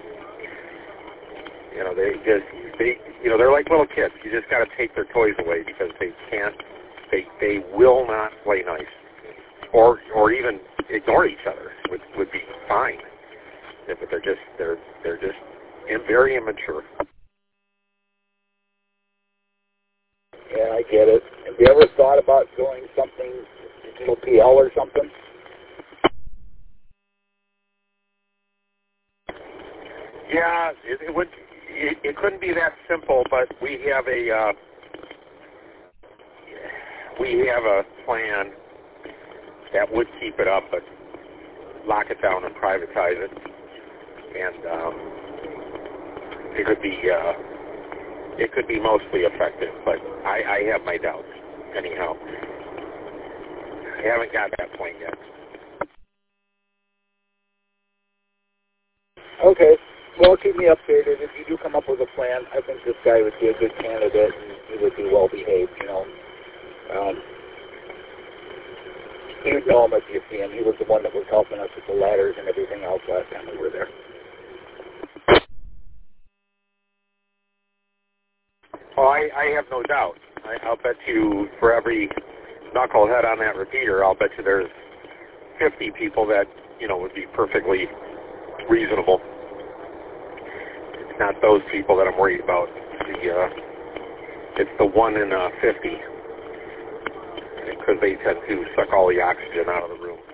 they're like little kids. You just got to take their toys away because they can't. They will not play nice, or even ignore each other would be fine. Yeah, but they're just very immature. Yeah, I get it. Have you ever thought about doing something, digital PL or something? Yeah, it couldn't be that simple, but we have we have a plan that would keep it up, but lock it down and privatize it, and it could be mostly effective, but I have my doubts. Anyhow, I haven't got that point yet. Okay. Well, keep me updated. If you do come up with a plan, I think this guy would be a good candidate, and he would be well behaved, you know. You'd know him if you see him. He was the one that was helping us with the ladders and everything else last time we were there. Oh, I have no doubt. I'll bet you for every knucklehead on that repeater, I'll bet you there's 50 people that, you know, would be perfectly reasonable. It's not those people that I'm worried about. It's the 1 in 50, because they tend to suck all the oxygen out of the room.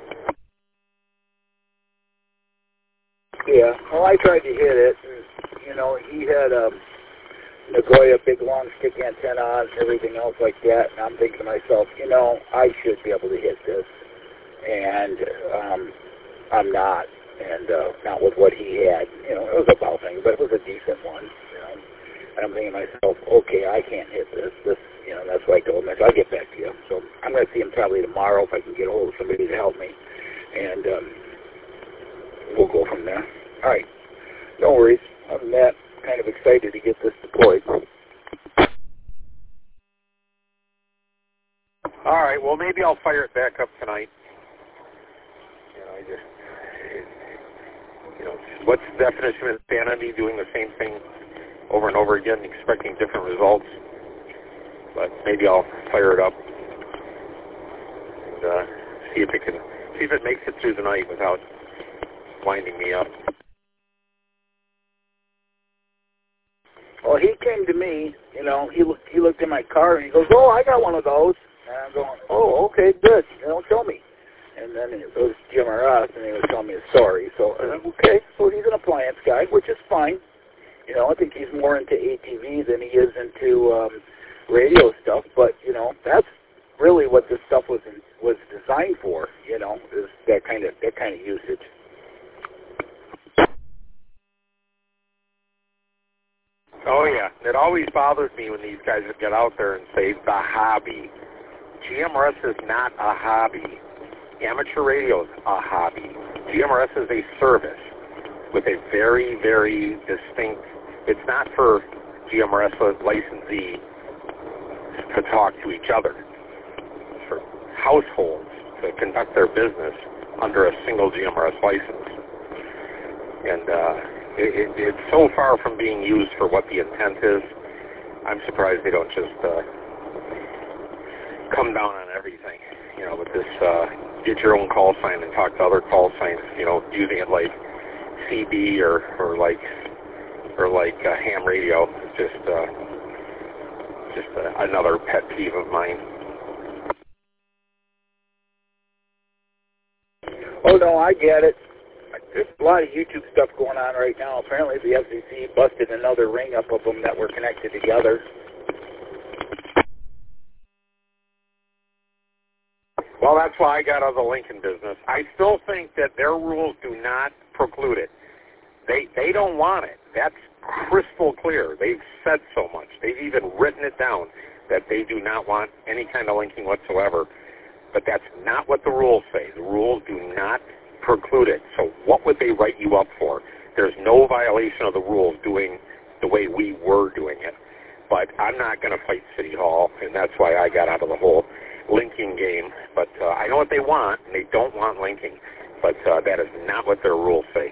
Yeah, well, I tried to hit it, and, you know, he had Nagoya big long stick antenna and everything else like that, and I'm thinking to myself, you know, I should be able to hit this, and I'm not, and not with what he had. You know, it was a bow thing, but it was a decent one, you know, and I'm thinking to myself, okay, I can't hit this, you know, that's why I told him, I'll get back to you. So I'm going to see him probably tomorrow if I can get a hold of somebody to help me, and we'll go from there. All right, no worries. Other than that, kind of excited to get this deployed. All right, well, maybe I'll fire it back up tonight. You know, what's the definition of insanity? Doing the same thing over and over again, expecting different results. But maybe I'll fire it up and see if it makes it through the night without winding me up. Well, he came to me, you know, he looked in my car and he goes, oh, I got one of those. And I'm going, oh, okay, good. You know, show me. And then it was GMRS, and he was telling me a story. So, okay, so he's an appliance guy, which is fine. You know, I think he's more into ATV than he is into radio stuff. But, you know, that's really what this stuff was designed for, you know, is that kind of usage. Oh, yeah. It always bothers me when these guys get out there and say, the hobby. GMRS is not a hobby. Amateur radio is a hobby. GMRS is a service with a very, very distinct... It's not for GMRS licensee to talk to each other. It's for households to conduct their business under a single GMRS license. And it's so far from being used for what the intent is. I'm surprised they don't just come down on everything, you know, with this get your own call sign and talk to other call signs, you know, using it like CB or like ham radio. Just another pet peeve of mine. Oh, no, I get it. There's a lot of YouTube stuff going on right now. Apparently the FCC busted another ring up of them that were connected together. Well, that's why I got out of the Lincoln business. I still think that their rules do not preclude it. They don't want it. That's crystal clear. They've said so much. They've even written it down that they do not want any kind of linking whatsoever. But that's not what the rules say. The rules do not preclude it. So what would they write you up for? There's no violation of the rules doing the way we were doing it. But I'm not going to fight City Hall, and that's why I got out of the whole linking game. But I know what they want, and they don't want linking. But that is not what their rules say.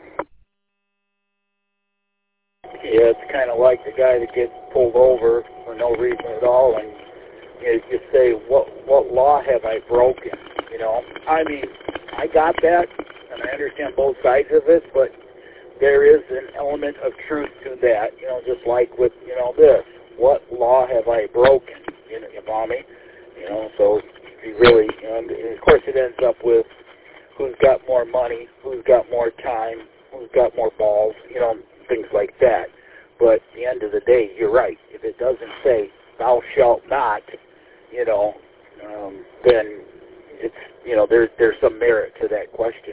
Yeah, it's kind of like the guy that gets pulled over for no reason at all, and you say, what law have I broken? You know, I mean, I got that, and I understand both sides of it, but there is an element of truth to that, you know, just like with, you know, this. What law have I broken? You follow me? You know, so you really, you know, and of course it ends up with who's got more money, who's got more time, who's got more balls, you know, things like that. But at the end of the day, you're right. If it doesn't say, thou shalt not, you know, then it's, there's some merit to that question.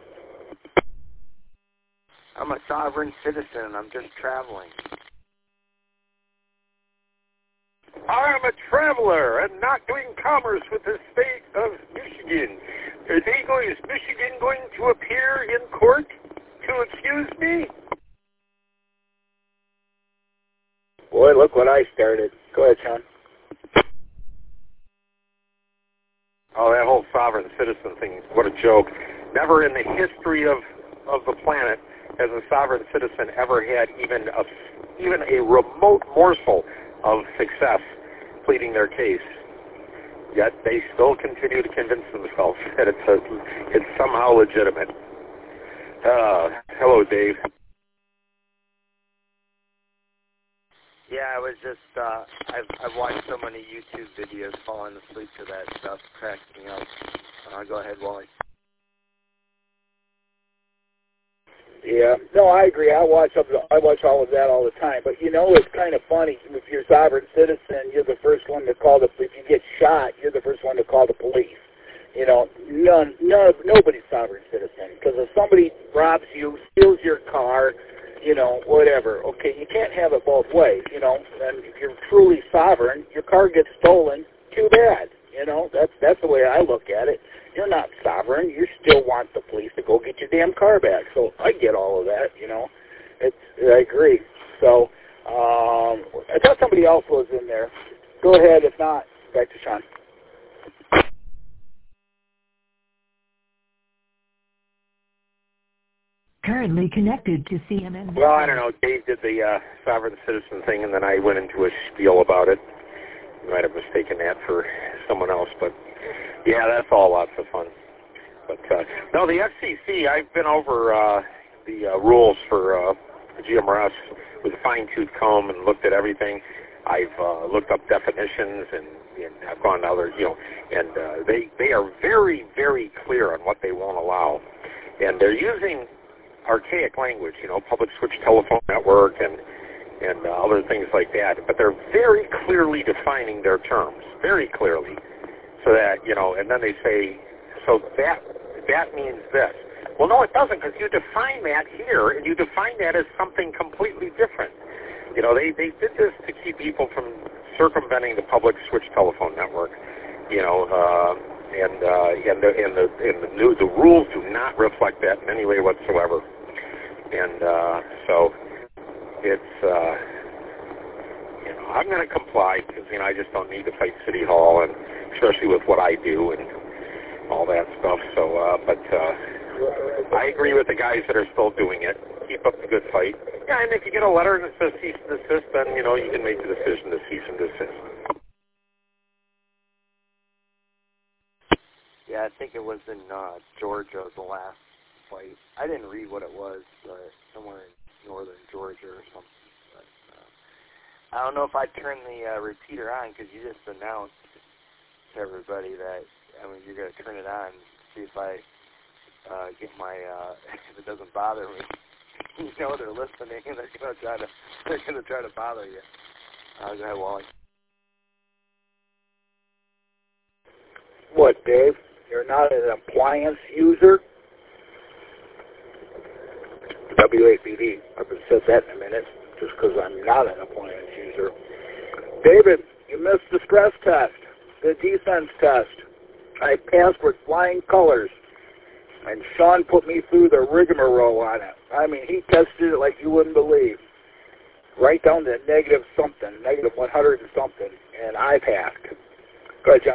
I'm a sovereign citizen. I'm just traveling. I am a traveler and not doing commerce with the state of Michigan. Is Michigan going to appear in court to accuse me? Boy, look what I started. Go ahead, Sean. Oh, that whole sovereign citizen thing, what a joke. Never in the history of the planet has a sovereign citizen ever had even a remote morsel of success pleading their case. Yet they still continue to convince themselves that it's somehow legitimate. Hello, Dave. Yeah, I was just, I've watched so many YouTube videos falling asleep to that stuff, cracks me up. Go ahead, Wally. Yeah, no, I agree. I watch all of that all the time. But it's kind of funny. If you're a sovereign citizen, you're the first one to call if you get shot, you're the first one to call the police. Nobody's sovereign citizen, because if somebody robs you, steals your car, whatever. Okay, you can't have it both ways. And if you're truly sovereign, your car gets stolen. Too bad. That's the way I look at it. You're not sovereign. You still want the police to go get your damn car back. So I get all of that. I agree. So I thought somebody else was in there. Go ahead. If not, back to Sean. Currently connected to CMN. Well, I don't know. Dave did the sovereign citizen thing, and then I went into a spiel about it. You might have mistaken that for someone else, but yeah, that's all lots of fun. But no, the FCC, I've been over the rules for GMRS with a fine-tooth comb and looked at everything. I've looked up definitions and I've gone to other, and they are very, very clear on what they won't allow. And they're using archaic language, public switch telephone network and other things like that. But they're very clearly defining their terms, very clearly. So that, and then they say, so that means this. Well, no, it doesn't, because you define that here, and you define that as something completely different. They did this to keep people from circumventing the public switch telephone network, and the rules do not reflect that in any way whatsoever. And so it's, I'm going to comply because, I just don't need to fight City Hall, and especially with what I do and all that stuff. So, but I agree with the guys that are still doing it. Keep up the good fight. Yeah, and if you get a letter that says cease and desist, then, you can make the decision to cease and desist. Yeah, I think it was in Georgia, the last fight. I didn't read what it was, but somewhere in northern Georgia or something. But I don't know if I'd turn the repeater on, because you just announced to everybody that, you're going to turn it on, see if I get my, if it doesn't bother me. They're listening, and they're going to try to bother you. Go ahead, Wally. What, Dave? You're not an appliance user? W8BD. I haven't said that in a minute, just because I'm not an appliance user. David, you missed the stress test, the defense test. I passed with flying colors, and Sean put me through the rigmarole on it. He tested it like you wouldn't believe. Right down to negative something, negative 100 and something, and I passed. Go ahead, John.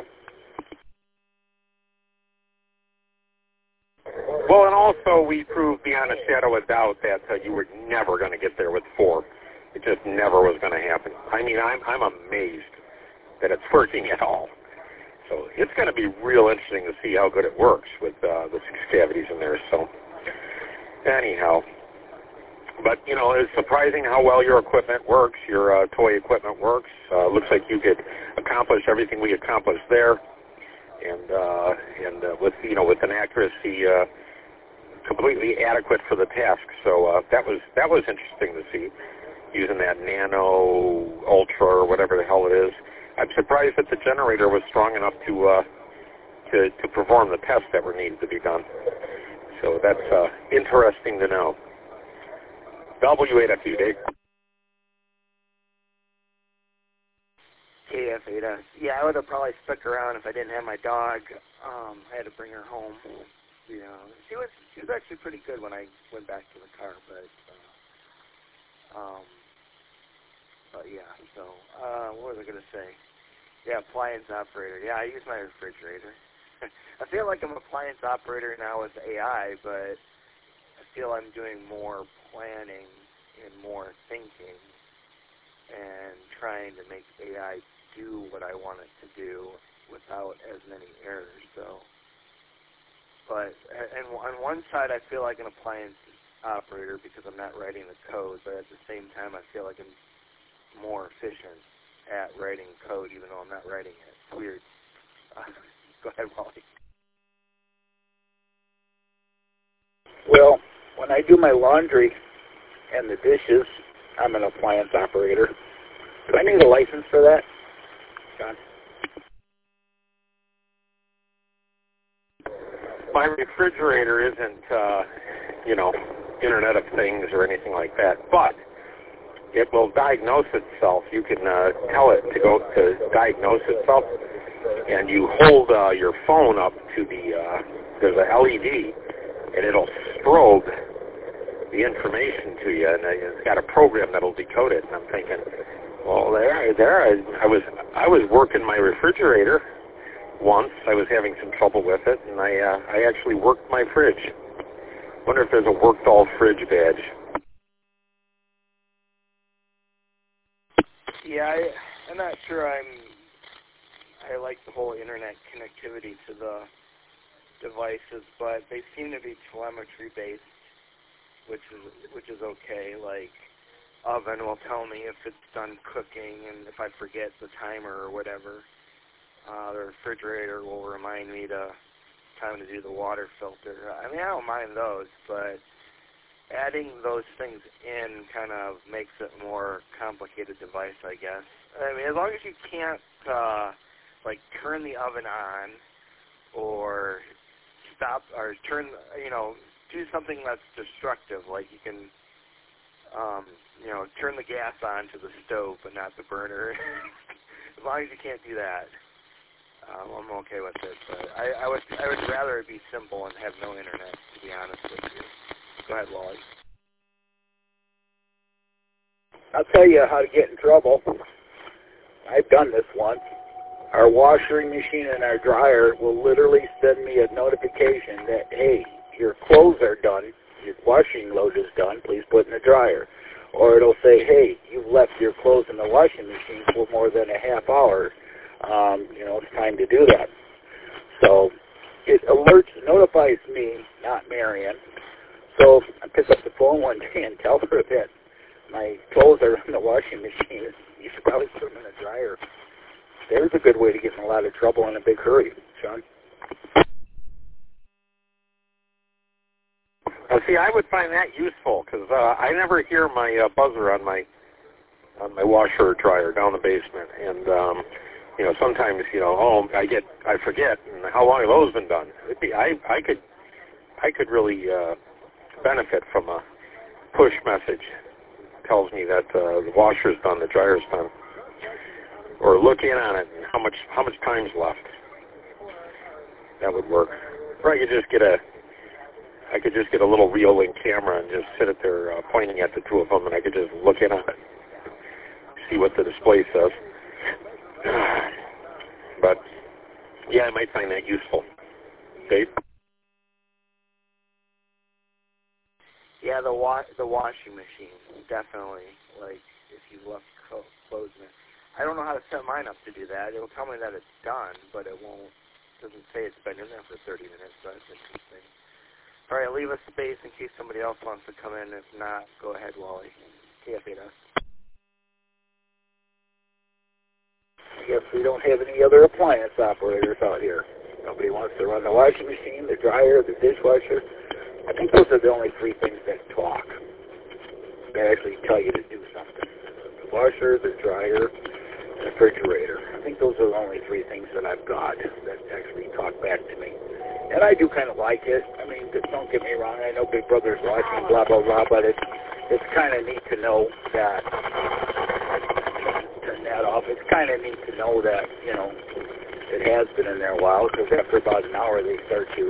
Well, and also we proved beyond a shadow of doubt that you were never going to get there with 4. It just never was going to happen. I'm amazed that it's working at all. So it's going to be real interesting to see how good it works with the 6 cavities in there. So anyhow, but it's surprising how well your equipment works. Your toy equipment works. Looks like you could accomplish everything we accomplished there, and with an accuracy completely adequate for the task. So that was interesting to see, using that Nano Ultra or whatever the hell it is. I'm surprised that the generator was strong enough to perform the tests that were needed to be done. So that's interesting to know. W8FU, Dave. KF8S. Yeah, I would have probably stuck around if I didn't have my dog. I had to bring her home. You know, she was actually pretty good when I went back to the car, but yeah. So what was I gonna say? Yeah, appliance operator. Yeah, I use my refrigerator. I feel like I'm an appliance operator now with AI, but I feel I'm doing more planning and more thinking and trying to make AI do what I want it to do without as many errors. So, but and on one side, I feel like an appliance operator because I'm not writing the code, but at the same time, I feel like I'm more efficient at writing code, even though I'm not writing it. It's weird. Go ahead, Wally. Well, when I do my laundry and the dishes, I'm an appliance operator. Do I need a license for that, John? My refrigerator isn't, Internet of Things or anything like that, but it will diagnose itself. You can tell it to go to diagnose itself, and you hold your phone up to there's a LED, and it'll strobe the information to you, and it's got a program that'll decode it. And I'm thinking, well, I was working my refrigerator once. I was having some trouble with it, and I actually worked my fridge. Wonder if there's a worked all fridge badge. Yeah, I'm not sure I like the whole internet connectivity to the devices, but they seem to be telemetry based, which is okay. Like, oven will tell me if it's done cooking, and if I forget the timer or whatever. The refrigerator will remind me time to do the water filter. I mean, I don't mind those, but adding those things in kind of makes it a more complicated device, I guess. I mean, as long as you can't, turn the oven on or stop or turn, do something that's destructive, like you can, turn the gas on to the stove but not the burner. As long as you can't do that, I'm okay with it. But I would rather it be simple and have no internet, to be honest with you. Go ahead, Wally. I'll tell you how to get in trouble. I've done this once. Our washing machine and our dryer will literally send me a notification that, hey, your clothes are done, your washing load is done, please put in the dryer. Or it'll say, hey, you've left your clothes in the washing machine for more than a half hour. It's time to do that. So it notifies me, not Marion. So I pick up the phone one day and tell her that my clothes are in the washing machine. You should probably put them in the dryer. There's a good way to get in a lot of trouble in a big hurry, Sean. See, I would find that useful because I never hear my buzzer on my washer or dryer down the basement, and sometimes I forget, and how long have those been done? I could really benefit from a push message. It tells me that the washer's done, the dryer's done, or look in on it and how much time's left. That would work. Or I could just get a little reel-in camera and just sit it there pointing at the two of them, and I could just look in on it, see what the display says. But yeah, I might find that useful. Dave? Yeah, the washing machine, definitely. Like, if you left clothes in it. I don't know how to set mine up to do that. It will tell me that it's done, but it doesn't say it's been in there for 30 minutes, so that's interesting. All right, leave a space in case somebody else wants to come in. If not, go ahead, Wally. KF8S. I guess we don't have any other appliance operators out here. Nobody wants to run the washing machine, the dryer, the dishwasher. I think those are the only three things that talk, that actually tell you to do something. The washer, the dryer, refrigerator. I think those are the only three things that I've got that actually talk back to me. And I do kind of like it. I mean, don't get me wrong. I know Big Brother's watching, blah, blah, blah, but it's kind of neat to know that, turn that off, it's kind of neat to know that, you know, it has been in there a while, because after about an hour they start to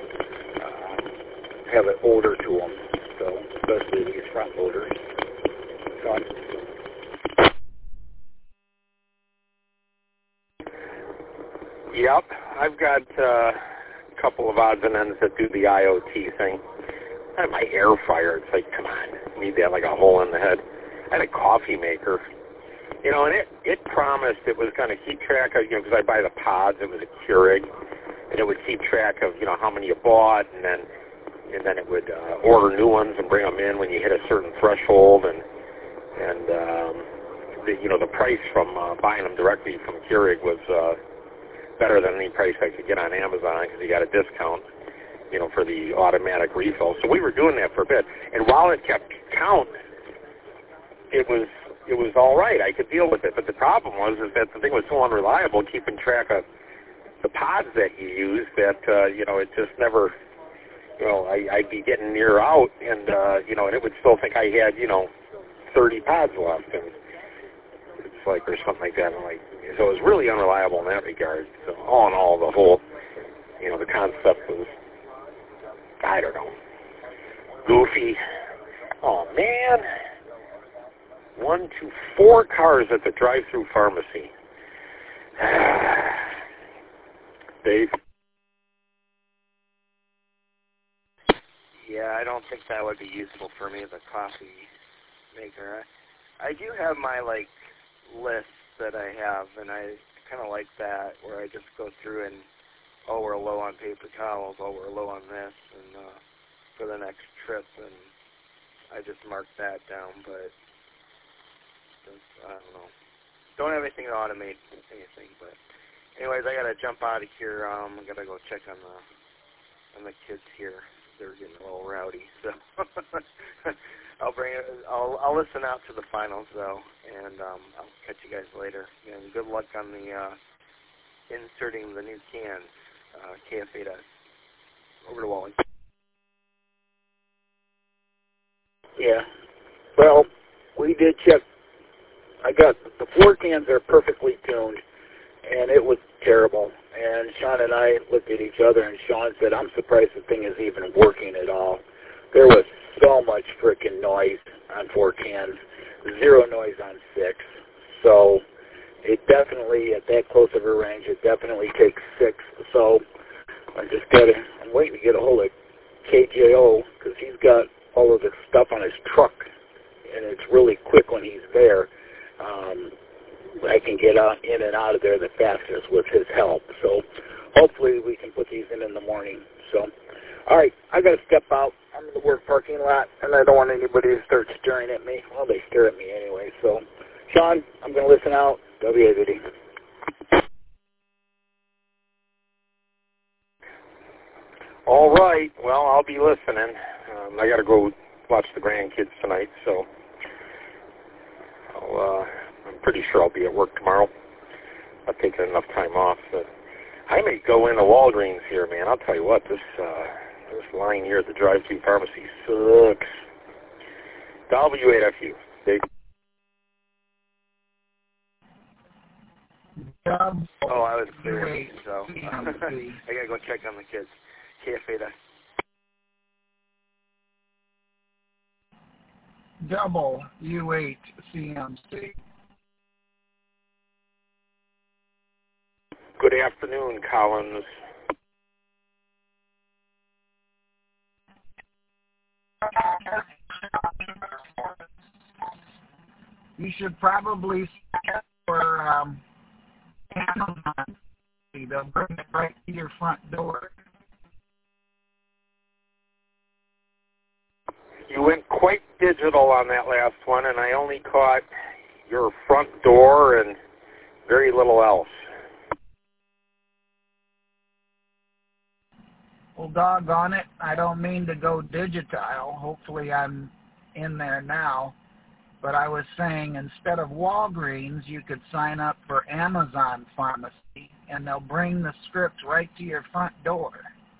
have an odor to them, so especially these front loaders. So Yep, I've got a couple of odds and ends that do the IoT thing. I had my air fryer. It's like, come on, you need to have like a hole in the head. I had a coffee maker, you know, and it promised it was going to keep track of, you know, because I buy the pods. It was a Keurig, and it would keep track of, you know, how many you bought, and then it would order new ones and bring them in when you hit a certain threshold, and the price from buying them directly from Keurig was better than any price I could get on Amazon because you got a discount, you know, for the automatic refill. So we were doing that for a bit, and while it kept count, it was all right. I could deal with it, but the problem was that the thing was so unreliable, keeping track of the pods that you use, that you know, it just never, you know, I'd be getting near out, and you know, and it would still think I had, you know, 30 pods left, and it's like, or something like that. And like, so it was really unreliable in that regard. So all in all, the whole, you know, the concept was, I don't know, goofy. Oh man, 1, 2, 4 cars at the drive-through pharmacy. Dave? Yeah, I don't think that would be useful for me as a coffee maker. I do have my, like, list that I have, and I kind of like that, where I just go through and, oh, we're low on paper towels, oh, we're low on this, and for the next trip, and I just mark that down, but I don't know. Don't have anything to automate anything, but anyways, I gotta jump out of here. I gotta go check on the kids here. They're getting a little rowdy, so I'll listen out to the finals though, and I'll catch you guys later. And good luck on the inserting the new cans, KF8S. Over to Wally. yeah, well, we did check. I got the 4 cans are perfectly tuned, and it was terrible. And Sean and I looked at each other, and Sean said, I'm surprised the thing is even working at all. There was so much freaking noise on 4 cans, 0 noise on 6. So it definitely, at that close of a range, it definitely takes 6. So I'm waiting to get a hold of KJO, because he's got all of the stuff on his truck, and it's really quick when he's there. I can get in and out of there the fastest with his help. So hopefully we can put these in the morning. So, all right, I got to step out. I'm in the work parking lot, and I don't want anybody to start staring at me. Well, they stare at me anyway. So, Sean, I'm going to listen out. WAVD. All right, well, I'll be listening. I got to go watch the grandkids tonight, so I'm pretty sure I'll be at work tomorrow. I've taken enough time off. But I may go into Walgreens here, man. I'll tell you what, this line here at the drive-thru pharmacy sucks. W8FU. Dave? Oh, I was clear, so I got to go check on the kids. KF8S. Double U8 CMC. Good afternoon, Collins. You should probably check for Amazon. They'll bring it right to your front door. You went quite digital on that last one, and I only caught your front door and very little else. Well, doggone it, I don't mean to go digital. Hopefully I'm in there now. But I was saying instead of Walgreens, you could sign up for Amazon Pharmacy, and they'll bring the script right to your front door.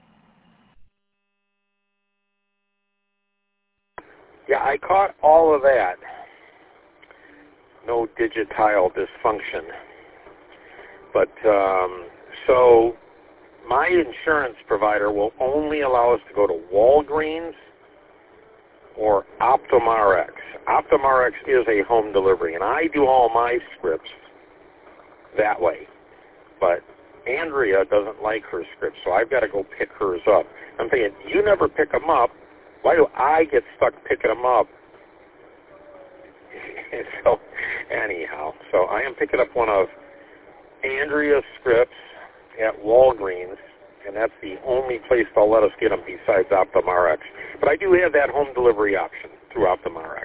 Yeah, I caught all of that. No digitile dysfunction. But, so my insurance provider will only allow us to go to Walgreens or OptumRx. OptumRx is a home delivery, and I do all my scripts that way. But Andrea doesn't like her scripts, so I've got to go pick hers up. I'm thinking, you never pick them up. Why do I get stuck picking them up? So, anyhow, so I am picking up one of Andrea's scripts at Walgreens, and that's the only place they'll let us get them besides OptumRx. But I do have that home delivery option through OptumRx.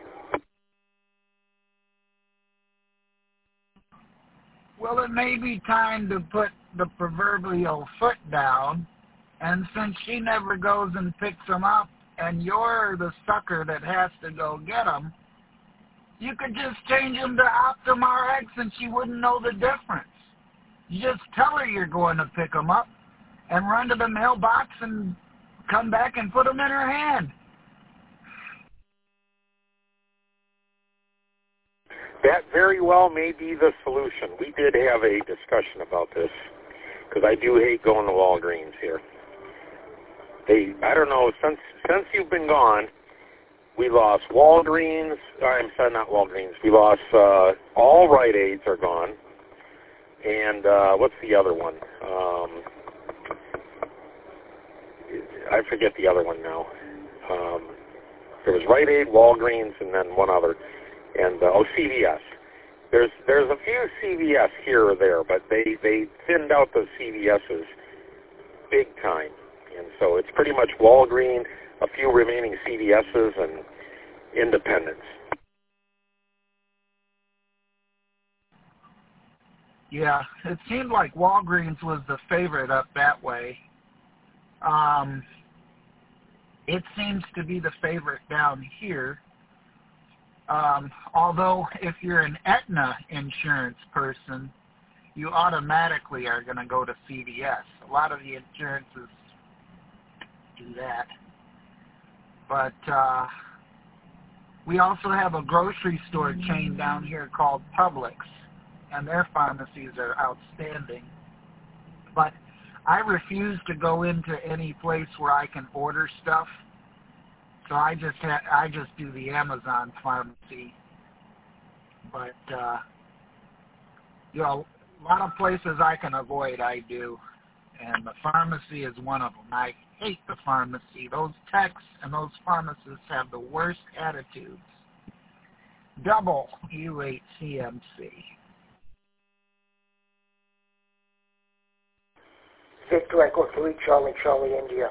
Well, it may be time to put the proverbial foot down, and since she never goes and picks them up, and you're the sucker that has to go get them, you could just change them to OptumRx and she wouldn't know the difference. You just tell her you're going to pick them up and run to the mailbox and come back and put them in her hand. That very well may be the solution. We did have a discussion about this because I do hate going to Walgreens here. I don't know, since you've been gone, we lost Walgreens. I'm sorry, not Walgreens. We lost all Rite Aids are gone. And what's the other one? I forget the other one now. There was Rite Aid, Walgreens, and then one other. And CVS. There's a few CVS here or there, but they thinned out the CVS's big time. And so it's pretty much Walgreens, a few remaining CVS's, and independents. Yeah, it seemed like Walgreens was the favorite up that way. It seems to be the favorite down here. Although if you're an Aetna insurance person, you automatically are going to go to CVS. A lot of the insurances do that. But we also have a grocery store chain down here called Publix, and their pharmacies are outstanding. But I refuse to go into any place where I can order stuff, so I just do the Amazon pharmacy. But you know, a lot of places I can avoid, I do, and the pharmacy is one of them. I hate the pharmacy. Those techs and those pharmacists have the worst attitudes. Double U8CMC. Victor Echo 3, Charlie, India.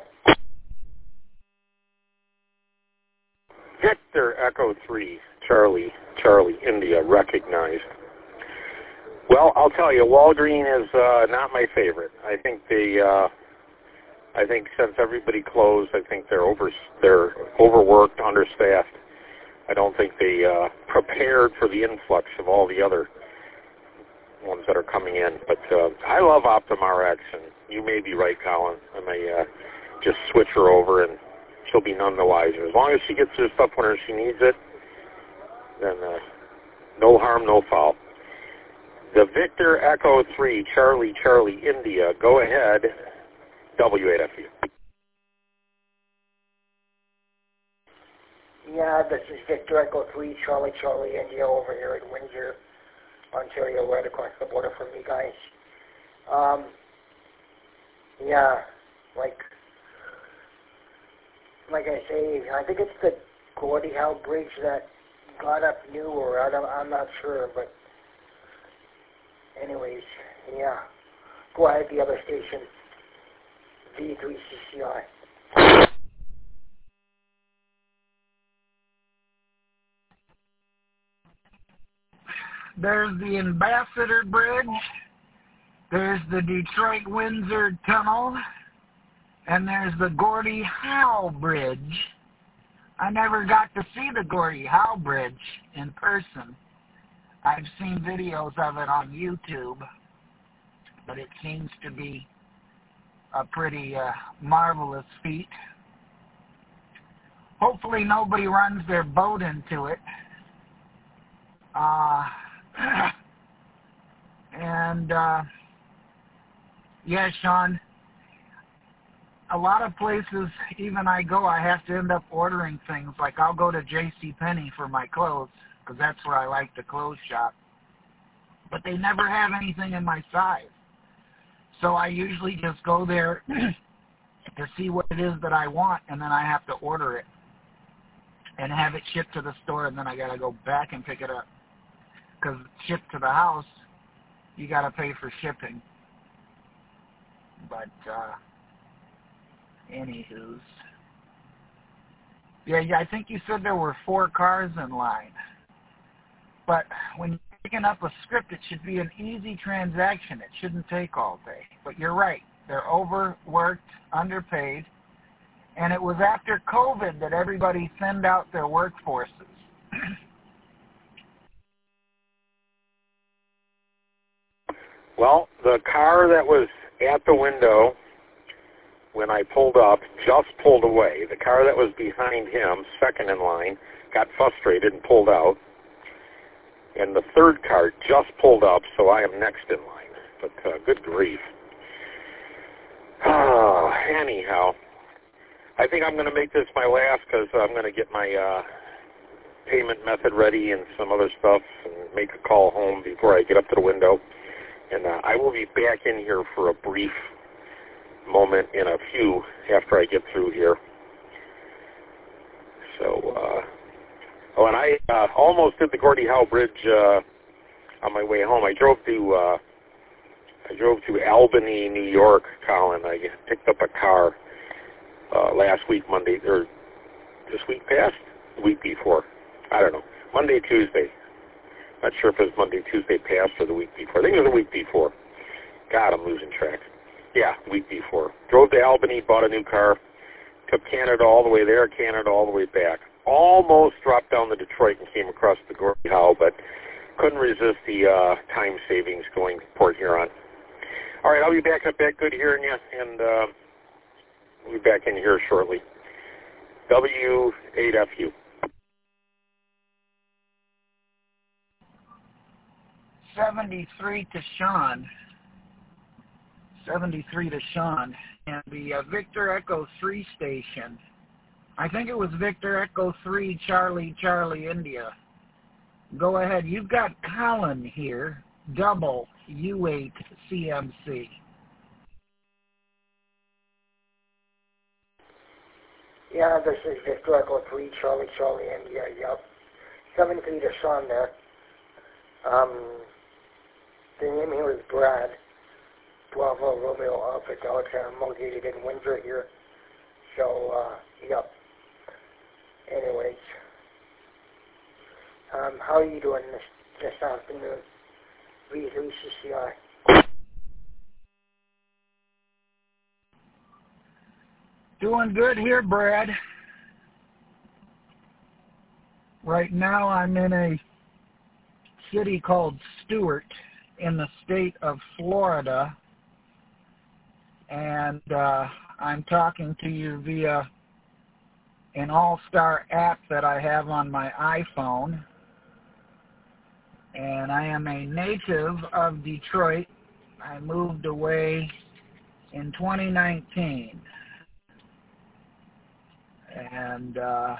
Victor Echo 3, Charlie, India, recognized. Well, I'll tell you, Walgreens is not my favorite. I think since everybody closed, I think they're overworked, understaffed. I don't think they prepared for the influx of all the other ones that are coming in. But I love OptumRx, and you may be right, Colin. I may just switch her over, and she'll be none the wiser. As long as she gets her stuff when she needs it, then no harm, no foul. The Victor Echo 3, Charlie, India. Go ahead, W8FU. Yeah, this is Victor Echo 3, Charlie, India, over here in Windsor, Ontario, right across the border from you guys. Yeah, like I say, I think it's the Gordie Howe Bridge that got up new, or I'm not sure, but anyways, yeah. Go ahead, the other station, V3CCI. There's the Ambassador Bridge, there's the Detroit-Windsor Tunnel, and there's the Gordie Howe Bridge. I never got to see the Gordie Howe Bridge in person. I've seen videos of it on YouTube, but it seems to be a pretty marvelous feat. Hopefully nobody runs their boat into it. Yeah, Sean, a lot of places, even I go, I have to end up ordering things. Like I'll go to JCPenney for my clothes, because that's where I like to clothes shop. But they never have anything in my size. So I usually just go there to see what it is that I want, and then I have to order it and have it shipped to the store, and then I got to go back and pick it up. Because shipped to the house, you got to pay for shipping. But, anywho's. Yeah, I think you said there were 4 cars in line. But when you're picking up a script, it should be an easy transaction. It shouldn't take all day. But you're right. They're overworked, underpaid. And it was after COVID that everybody thinned out their workforces. Well, the car that was at the window when I pulled up just pulled away. The car that was behind him, second in line, got frustrated and pulled out. And the third car just pulled up, so I am next in line. But good grief. Anyhow, I think I'm going to make this my last because I'm going to get my payment method ready and some other stuff and make a call home before I get up to the window. And I will be back in here for a brief moment in a few after I get through here. So, and I almost did the Gordie Howe Bridge on my way home. I drove to Albany, New York, Colin. I picked up a car last week, Monday, or this week past? The week before. I don't know. Monday, Tuesday. Not sure if it was Monday, Tuesday past or the week before. I think it was the week before. God, I'm losing track. Yeah, the week before. Drove to Albany, bought a new car, took Canada all the way there, Canada all the way back. Almost dropped down to Detroit and came across the Gordie Howe, but couldn't resist the time savings going to Port Huron. All right, I'll be back good hearing you, and we'll be back in here shortly. W8FU. 73 to Sean. 73 to Sean. And the Victor Echo 3 station. I think it was Victor Echo 3 Charlie India. Go ahead. You've got Colin here. Double U8 CMC. Yeah, this is Victor Echo 3 Charlie India. Yep. 73 to Sean there. The name here is Brad. Bravo Romeo Alpha Delta. I'm located in Windsor here. So, yep. Anyways, how are you doing this afternoon? V3CCI. Doing good here, Brad. Right now I'm in a city called Stewart in the state of Florida, and I'm talking to you via an All-Star app that I have on my iPhone, and I am a native of Detroit. I moved away in 2019, and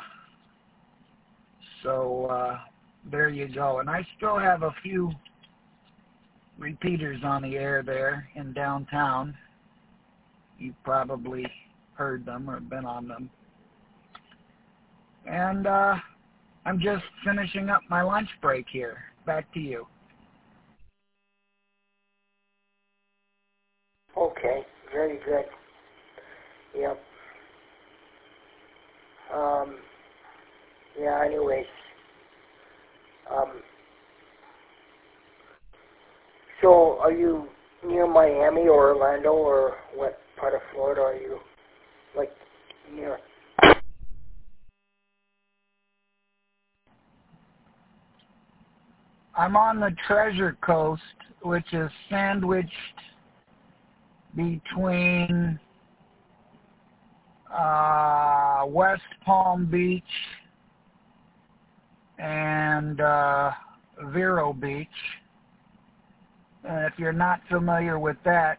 so there you go. And I still have a few repeaters on the air there in downtown. You've probably heard them or been on them. And I'm just finishing up my lunch break here. Back to you. Okay, very good. Yep. Yeah, anyways. So, are you near Miami or Orlando, or what part of Florida are you, like, near? I'm on the Treasure Coast, which is sandwiched between West Palm Beach and Vero Beach. And if you're not familiar with that,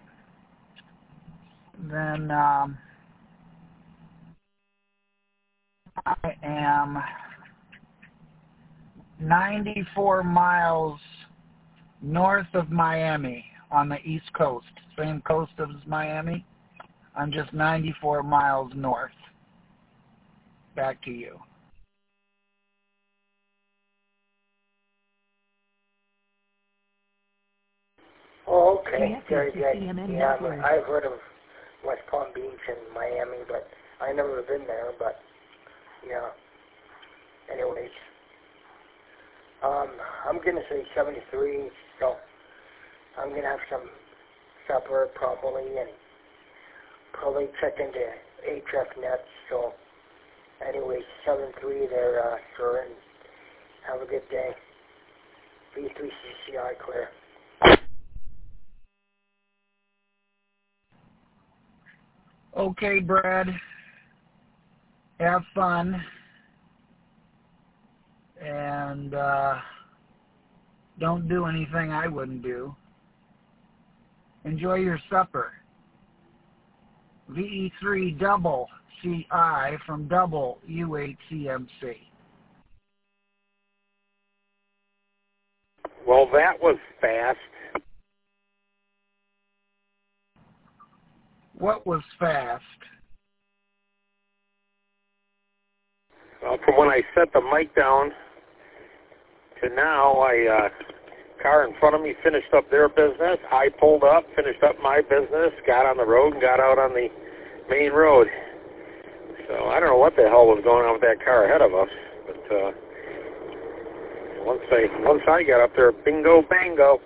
then I am 94 miles north of Miami on the East Coast. Same coast as Miami. I'm just 94 miles north. Back to you. Oh, okay. Very good. CNN Yeah, Network. I've heard of West Palm Beach and Miami, but I've never been there. But yeah. Anyways, I'm gonna say 73. So I'm gonna have some supper probably, and probably check into HF Nets. So anyways, 73 there, sir, and have a good day. B3CCI clear. Okay, Brad. Have fun. And don't do anything I wouldn't do. Enjoy your supper. VE3 double CI from double U8CMC. Well, that was fast. What was fast? Well, from when I set the mic down to now, car in front of me finished up their business. I pulled up, finished up my business, got on the road, and got out on the main road. So I don't know what the hell was going on with that car ahead of us, but once I got up there, bingo, bango.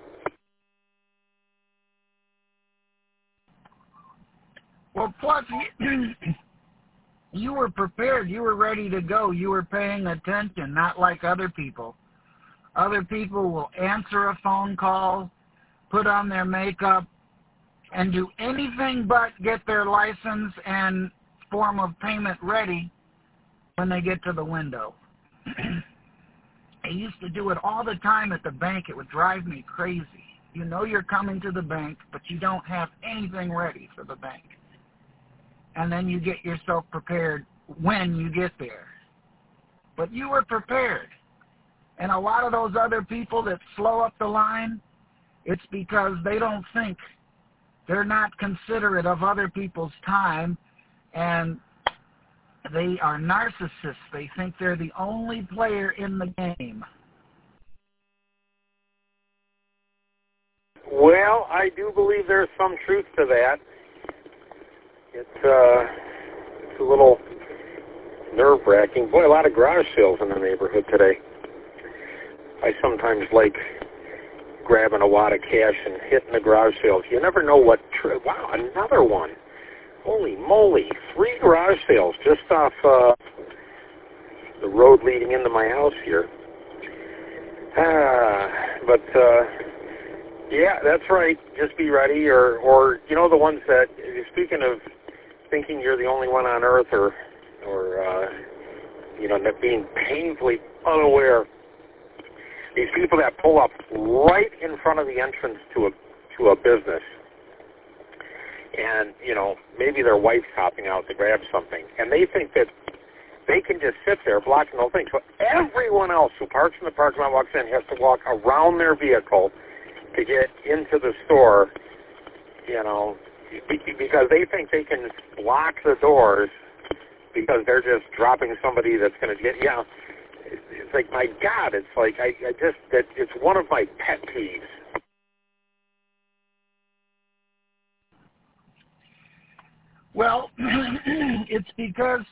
Well, plus, you were prepared. You were ready to go. You were paying attention, not like other people. Other people will answer a phone call, put on their makeup, and do anything but get their license and form of payment ready when they get to the window. I used to do it all the time at the bank. It would drive me crazy. You know you're coming to the bank, but you don't have anything ready for the bank. And then you get yourself prepared when you get there. But you were prepared. And a lot of those other people that slow up the line, it's because they don't think. They're not considerate of other people's time, and they are narcissists. They think they're the only player in the game. Well, I do believe there's some truth to that. It's a little nerve-wracking. Boy, a lot of garage sales in the neighborhood today. I sometimes like grabbing a wad of cash and hitting the garage sales. You never know what... wow, another one. Holy moly. 3 garage sales just off the road leading into my house here. Yeah, that's right. Just be ready. Or you know, the ones that... Speaking of thinking you're the only one on Earth, or you know, being painfully unaware. These people that pull up right in front of the entrance to a business, and you know, maybe their wife's hopping out to grab something, and they think that they can just sit there blocking the whole thing. So everyone else who parks in the parking lot, walks in, has to walk around their vehicle to get into the store. You know, because they think they can block the doors because they're just dropping somebody that's going to get, you know, it's like, my God, it's like, it's one of my pet peeves. Well, it's because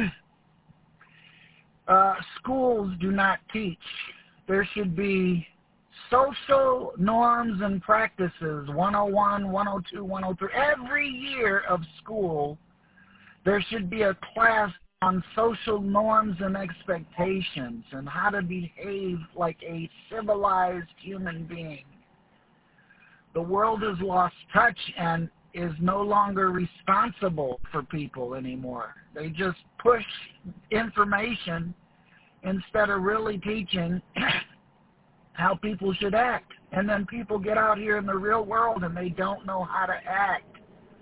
schools do not teach. There should be social norms and practices, 101, 102, 103. Every year of school, there should be a class on social norms and expectations and how to behave like a civilized human being. The world has lost touch and is no longer responsible for people anymore. They just push information instead of really teaching how people should act. And then people get out here in the real world and they don't know how to act.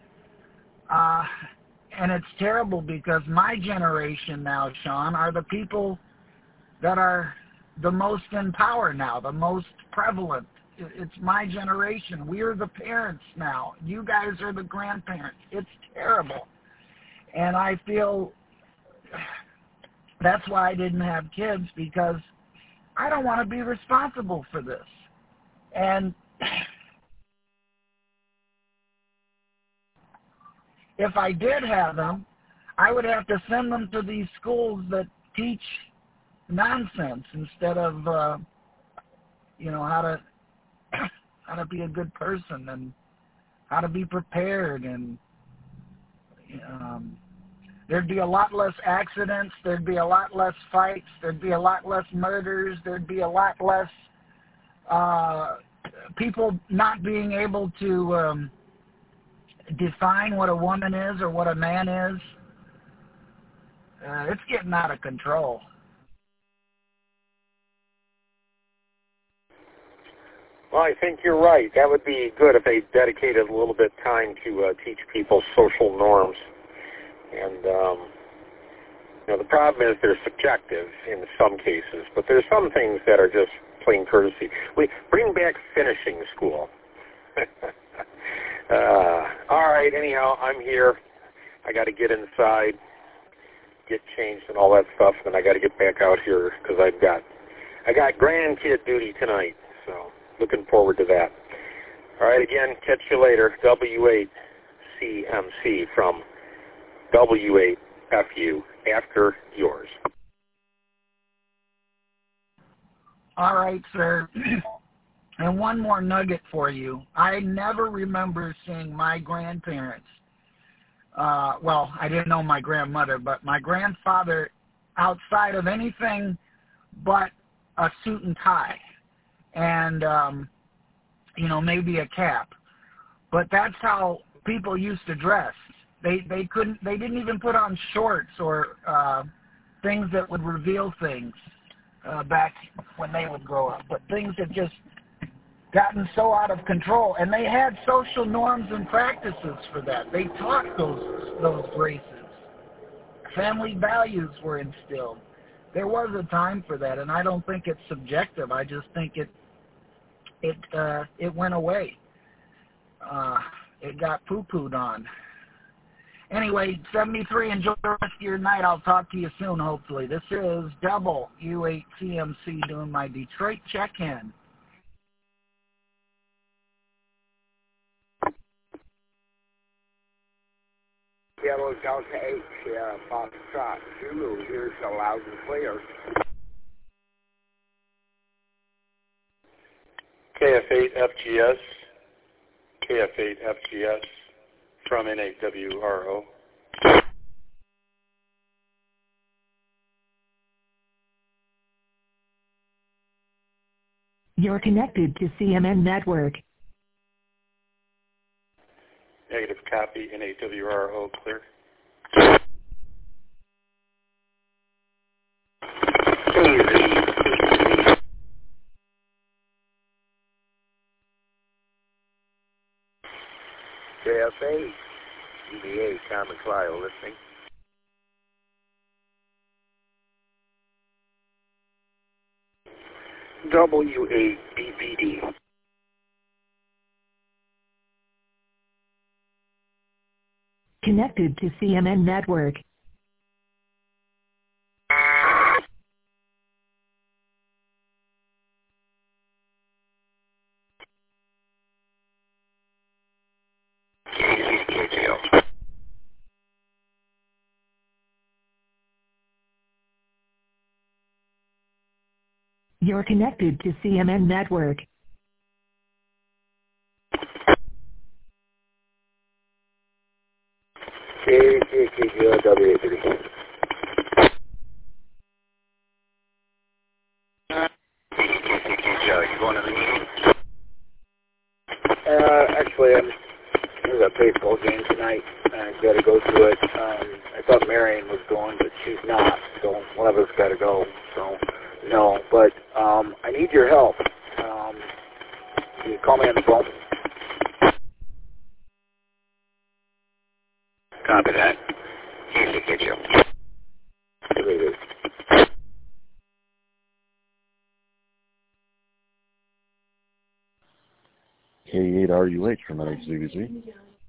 And it's terrible because my generation now, Sean, are the people that are the most in power now, the most prevalent. It's my generation. We're the parents now. You guys are the grandparents. It's terrible. And I feel that's why I didn't have kids, because I don't want to be responsible for this. And if I did have them, I would have to send them to these schools that teach nonsense instead of, how to be a good person and how to be prepared. And there'd be a lot less accidents. There'd be a lot less fights. There'd be a lot less murders. There'd be a lot less people not being able to define what a woman is or what a man is. It's getting out of control. Well, I think you're right. That would be good if they dedicated a little bit of time to teach people social norms. And, the problem is they're subjective in some cases, but there's some things that are just plain courtesy. We bring back finishing school. All right, anyhow, I'm here. I got to get inside, get changed and all that stuff, and then I got to get back out here because I got grandkid duty tonight, so looking forward to that. All right, again, catch you later. W8CMC from W8FU, after yours. All right, sir. And one more nugget for you. I never remember seeing my grandparents. I didn't know my grandmother, but my grandfather outside of anything but a suit and tie and, maybe a cap. But that's how people used to dress. They didn't even put on shorts or things that would reveal things back when they would grow up. But things have just gotten so out of control, and they had social norms and practices for that. They taught those graces. Family values were instilled. There was a time for that, and I don't think it's subjective. I just think it went away. It got poo-pooed on. Anyway, 73, enjoy the rest of your night. I'll talk to you soon, hopefully. This is W8CMC doing my Detroit check-in. Yellow Delta H, Foxtrot Zulu, here's the loud and clear. KF8FGS, KF8FGS from N8WRO. You're connected to CMN Network. Negative copy, N8WRO, clear. JFA, EBA, Common Clio, listening. W8BBD. Connected to CMN Network. You're connected to CMN Network. W8. baseball game tonight. I've got to go to it. I thought Marion was going, but she's not. So one of us got to go. So no, but I need your help. Can you call me on the phone? Copy that. Easy, get you. K8RUH from NHCBC.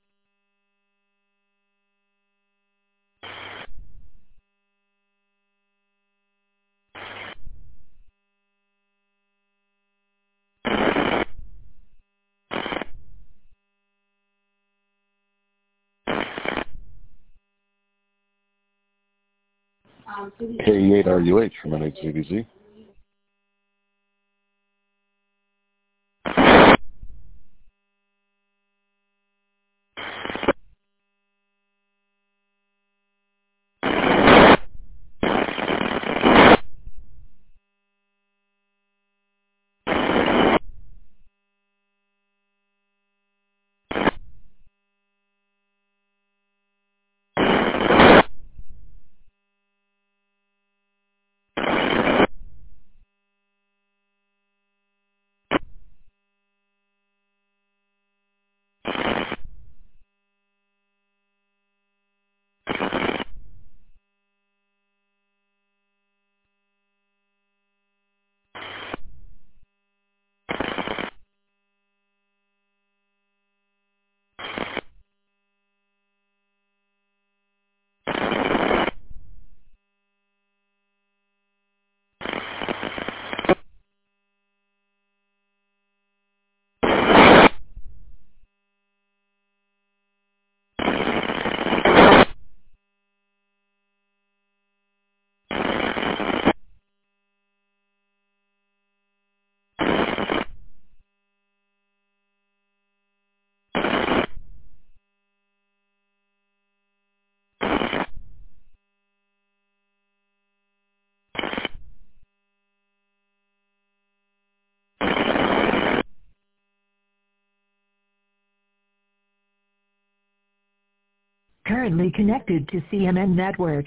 K8RUH from NHCBC. Currently connected to CMN Network.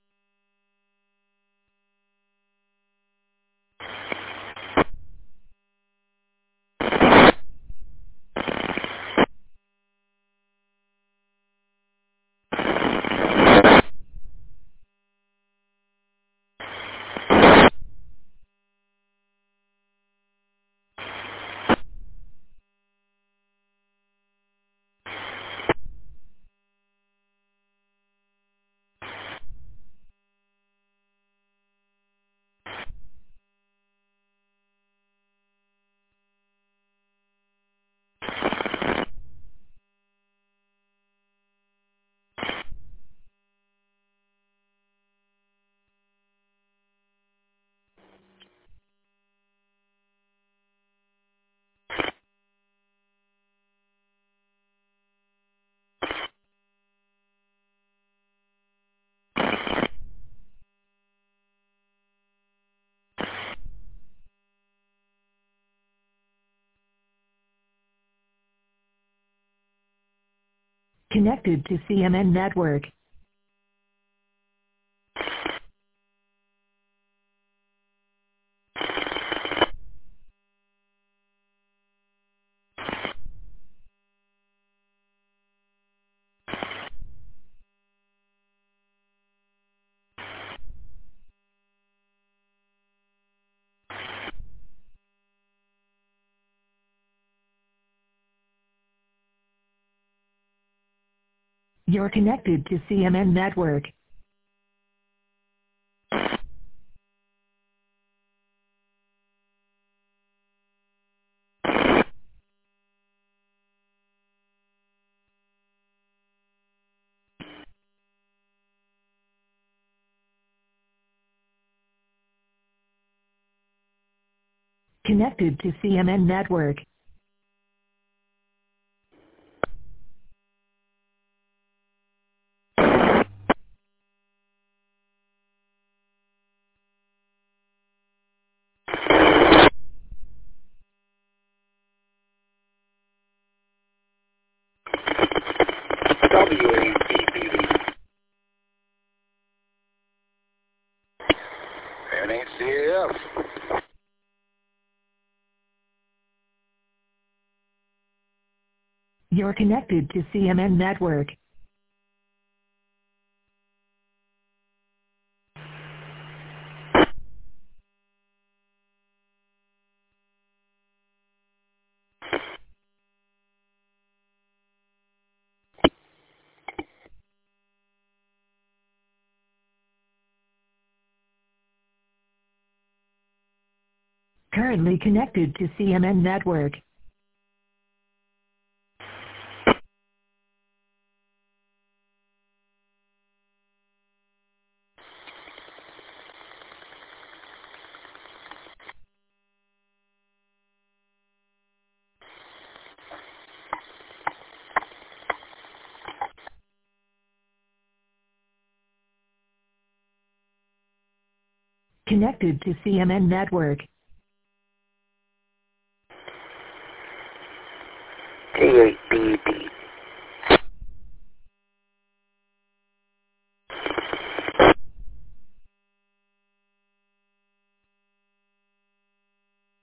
Connected to CMN Network. You're connected to CMN Network. Connected to CMN Network. W-A-B-B. NACAF. You're connected to CMN Network. Currently connected to CMN Network. Connected to CMN Network. K8BB.